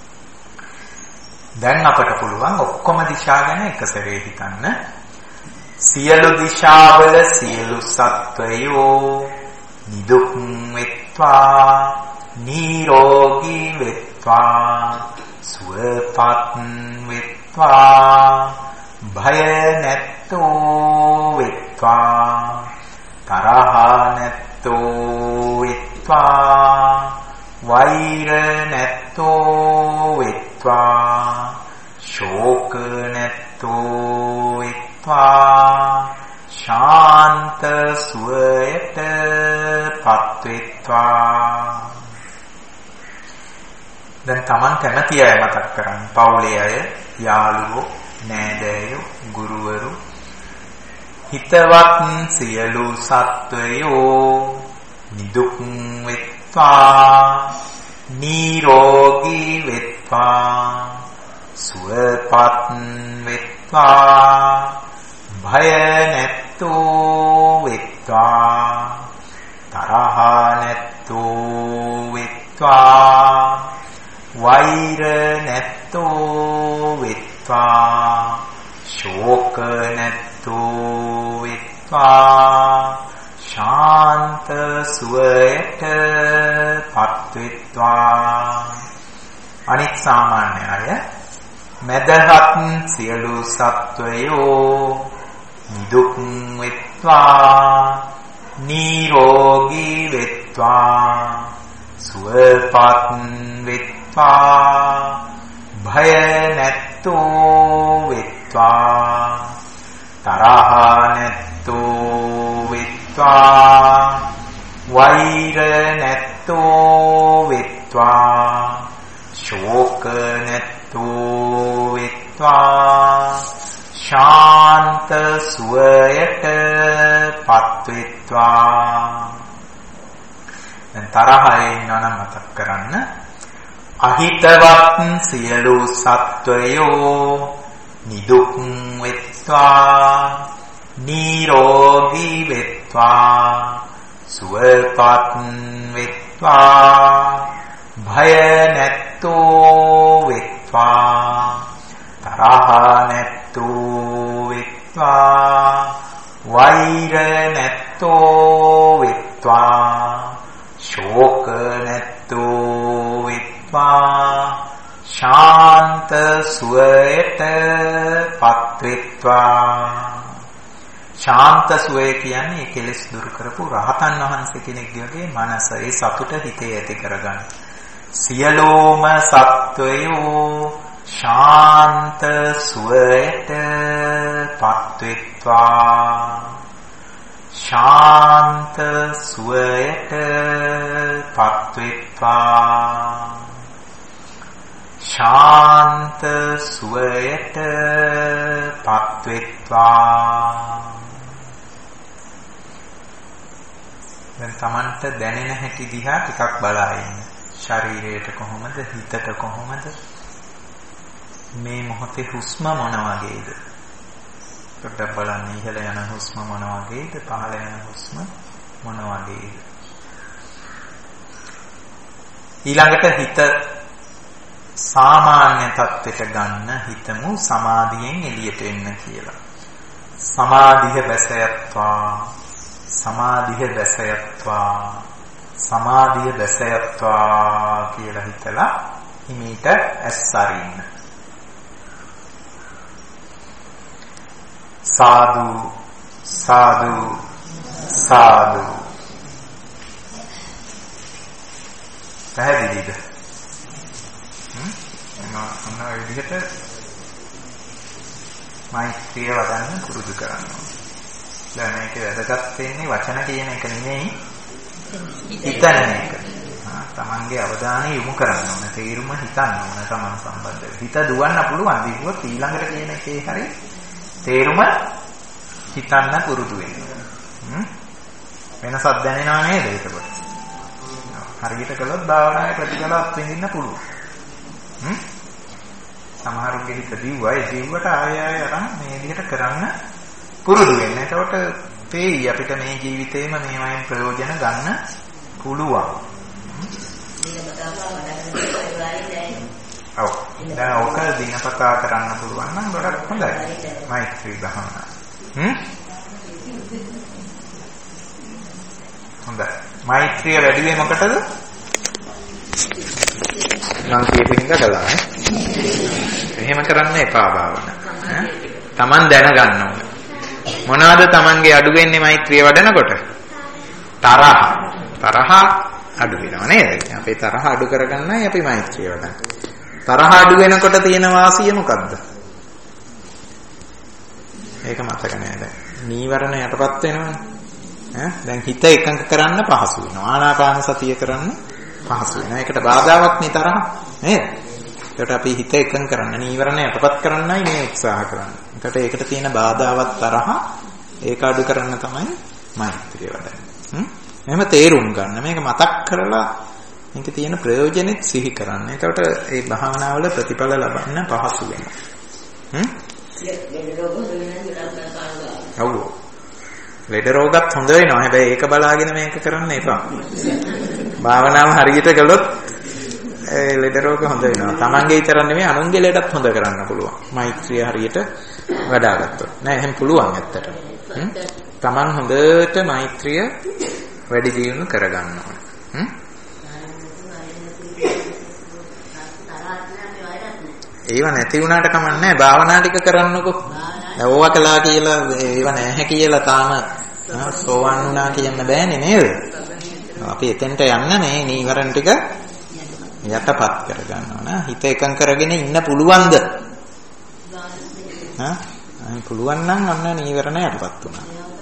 දැන් අපට පුළුවන් ඔක්කොම දිශා ගැන එක සැරේ හිතන්න. සියලු දිශාවල සියලු සත්වයෝ නිදුක් වෙත්වා නිරෝගී වෙත්වා සුවපත් වෙත්වා භය නැත්තෝ වෙත්වා තරහ නැත්තෝ වෙත්වා වෛර නැත්තෝ වෙත්වා ශෝක නැත්තෝ වෙත්වා ශාන්ත සුවයට පත් වෙත්වා. දැන් Taman කැමති අය මතක් කරන්න. පවුලේ අය, යාළුවෝ, නෑදෑයෝ, ගුරුවරු, හිතවත් සියලු සත්වයෝ නිදුක් වෙත්වා නිරෝගී වෙත්වා සුවපත් වෙත්වා භය නැත්තෝ වෙත්වා තරහ නැත්තෝ වෙත්වා වෛර නැත්තෝ වෙත්වා ශෝක නැත්තෝ වෙත්වා ශාන්ත සුවයට පත් වෙත්වා. අනිත් සාමාන්‍ය අය මදහත් සියලු සත්වයෝ නිදුක් වෙත්වා නිරෝගී වෙත්වා සුවපත් වෙත්වා භය නැත්තෝ වෙත්වා තරහ නැත්තෝ වෙත්වා වෛර නැත්තෝ වෙත්වා ශෝක නැත්තෝ වෙත්වා ශාන්ත සුවයට පත් වෙත්වා. දැන් තරහයෙන් යන මතක් කරන්න. අහිතවත් සියලු සත්වයෝ නිදුක් වෙත්වා නිරෝගී වෙත්වා සුවපත් වෙත්වා භය නැත්තෝ වෙත්වා තරහ නැත්තෝ වෙත්වා වෛර නැත්තෝ වෙත්වා ශෝක නැත්තෝ වෙත්වා ශාන්ත සුවයට පත් වෙත්වා. ශාන්ත සුවය කියන්නේ කෙලෙස් දුරු කරපු රහතන් වහන්සේ කෙනෙක්ගේ වගේ මනස ඒ සතුට හිතේ ඇති කරගන්න. සියලෝම සත්වයෝ ශාන්ත සුවයට පත් වෙත්වා. ශාන්ත සුවයට පත් වෙත්වා. ශාන්ත සුවයට පත් වෙත්වා. දැන් Tamanට දැනෙන හැටි දිහා ටිකක් බලා ඉන්න. ශරීරයට කොහොමද, හිතට කොහොමද, මේ මොහොතේ හුස්ම මොන වගේද? පොඩ්ඩක් බලන්න. ඉහළ යන හුස්ම මොන වගේද, පහළ යන හුස්ම මොන වගේද? ඊළඟට හිත සාමාන්‍ය තත්ත්වයට ගන්න. හිතමු සමාධියෙන් එළියට එන්න කියලා. සමාධිය බැසයත්වා, සමාධිය බැසයත්වා, සමාධිය දැසයත්වා කියලා හිතලා හිමීට ඇස් අරින්න. සාදු සාදු සාදු. පැහැදිලිද? හ්ම් එනවා අන්න විදිහට මෛත්‍රිය වඩන්න පුරුදු කරන්න ඕනේ. දැන් මේක වැදගත් වෙන්නේ වචන කියන එක නෙමෙයි හිතන එක. හා තමන්ගේ අවධානය යොමු කරන්න ඕනේ. තේරුම හිතන්න ඕනේ තමන් සම්බන්ධව. හිත දුවන්න පුළුවන් දිවුවොත් ඊළඟට කියන එකේ හරි තේරුම හිතන්න පුරුදු වෙන්න. හ්ම් වෙනසක් දැනෙනව නේද එතකොට? හරියට කළොත් භාවනාවේ ප්‍රතිඵල අත්විඳින්න පුළුවන්. හ්ම් සමහරුගේ හිත දිව්වා ඒ දිව්වට ආය ආය අරන් මේ විදිහට කරන්න පුරුදු වෙන්න. එතකොට තේයි අපිට මේ ජීවිතේම මේවායින් ප්‍රයෝජන ගන්න පුළුවන්. ඔව්. දැන් ඕක දිනපතා කරන්න පුළුවන් නම් ගොඩක් හොඳයි. මෛත්‍රී භාවනාව. හ්ම්? හොඳයි. මෛත්‍රිය වැඩි වෙන්නේ මොකටද? මං කියපින්ද කළා ඈ. එහෙම කරන්න එපා භාවනාව. ඈ? Taman දැනගන්න ඕනේ. මොනවාද Tamanගේ අඩු වෙන්නේ මෛත්‍රිය වඩනකොට? තරහ. තරහ අඩු වෙනවා නේද? අපේ තරහ අඩු කරගන්නයි අපි මෛත්‍රිය වඩන්නේ. තරහ අඩු වෙනකොට තියෙන වාසිය මොකද්ද? ඒක මතක නෑ දැන්. නීවරණ යටපත් වෙනවනේ. ඈ දැන් හිත එකඟ කරන්න පහසු වෙනවා. ආනාපාන සතිය කරන්න පහසු වෙනවා. ඒකට බාධාවක් නේ තරහ නේද? ඒකට අපි හිත එකඟ කරන්න නීවරණ යටපත් කරන්නයි මේ උත්සාහ කරන්නේ. ඒකට ඒකට තියෙන බාධාවත් තරහ ඒක අඩු කරන්න තමයි මෛත්‍රිය වඩන්නේ. හ්ම්? එහෙම තේරුම් ගන්න. මේක මතක් කරලා මේකේ තියෙන ප්‍රයෝජනෙත් සිහි කරන්න. ඒකට ඒ භාවනාවල ප්‍රතිඵල ලබන්න පහසු වෙනවා. හ්ම්? ඔව්. ලෙඩ රෝගත් හොඳ වෙනවා. හැබැයි ඒක බලාගෙන මේක කරන්න එපා. භාවනාව හරියට කළොත් ඒ ලෙඩ රෝග හොඳ වෙනවා. Tamange විතර නෙමෙයි අනුන්ගේ ලෙඩත් හොඳ කරන්න පුළුවන්. මෛත්‍රිය හරියට වඩාගත්තොත්. නෑ එහෙනම් පුළුවන් ඇත්තට. හ්ම්? Taman හොඳට මෛත්‍රිය වැඩි දියුණු කරගන්න ඕනේ. හ්ම්? ඒව නැති වුණාට කමක් නැහැ. භාවනා ටික කරන්නකො. දැන් ඕවා කළා කියලා ඒව නැහැ කියලා තාම සෝවන් වුණා කියන්න බෑනේ නේද? අපි එතෙන්ට යන්න මේ නීවරණ ටික යටපත් කරගන්න ඕන. හිත එකඟ කරගෙන ඉන්න පුළුවන්ද? හා? අනේ පුළුවන් නම් අන්න නීවරණ යටපත් වුණා.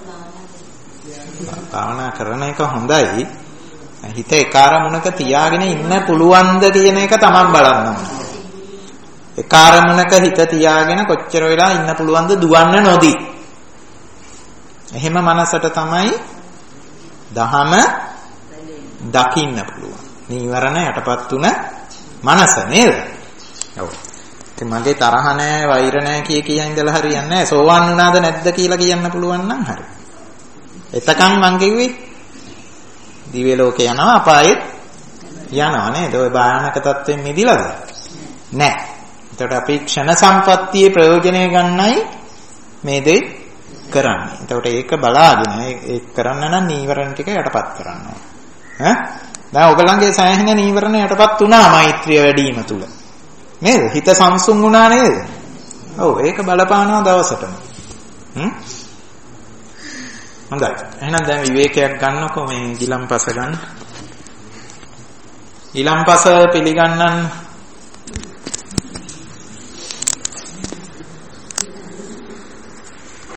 භාවනා කරන එක හොඳයි. හිත ඒ කාර්මුණක තියාගෙන ඉන්න පුළුවන්ද කියන එක තමන් බලන්න ඕන. ඒ කාර්මුණක හිත තියාගෙන කොච්චර වෙලා ඉන්න පුළුවන්ද දුවන්න නොදී. එහෙම මනසට තමයි දහම දකින්න පුළුවන්. නීවරණ යටපත් තුන මනස නේද? ඔව්. ඉතින් මගේ තරහ නැහැ, වෛර නැහැ කිය කිය ඉඳලා හරියන්නේ නැහැ. සෝවන් වුණාද නැද්ද කියලා කියන්න පුළුවන් නම් හරි. එතකන් මං කිව්වේ දිව්‍ය ලෝකේ යනවා අපායෙත් යනවා නේද? ඔය භයානක තත්ත්වෙන් මිදිලාද? නැහැ. එතකොට අපි ක්ෂණ සම්පත්තියේ ප්‍රයෝජනය ගන්නයි මේ දේ කරන්නේ. එතකොට ඒක බලාගෙන ඒක කරන්න නම් නීවරණ ටික යටපත් කරන්න ඕනේ. ඈ? දැන් ඔයගලන්ගේ සෑහෙන නීවරණ යටපත් වුණා මෛත්‍රිය වැඩි වීම තුල. නේද? හිත සංසුන් වුණා නේද? ඔව් ඒක බලපානවා දවසටම. හ්ම්? හොඳයි. එහෙනම් දැන් විවේකයක් ගන්නකො මේ ගිලම්පස ගන්න. ගිලම්පස පිළිගන්නන්න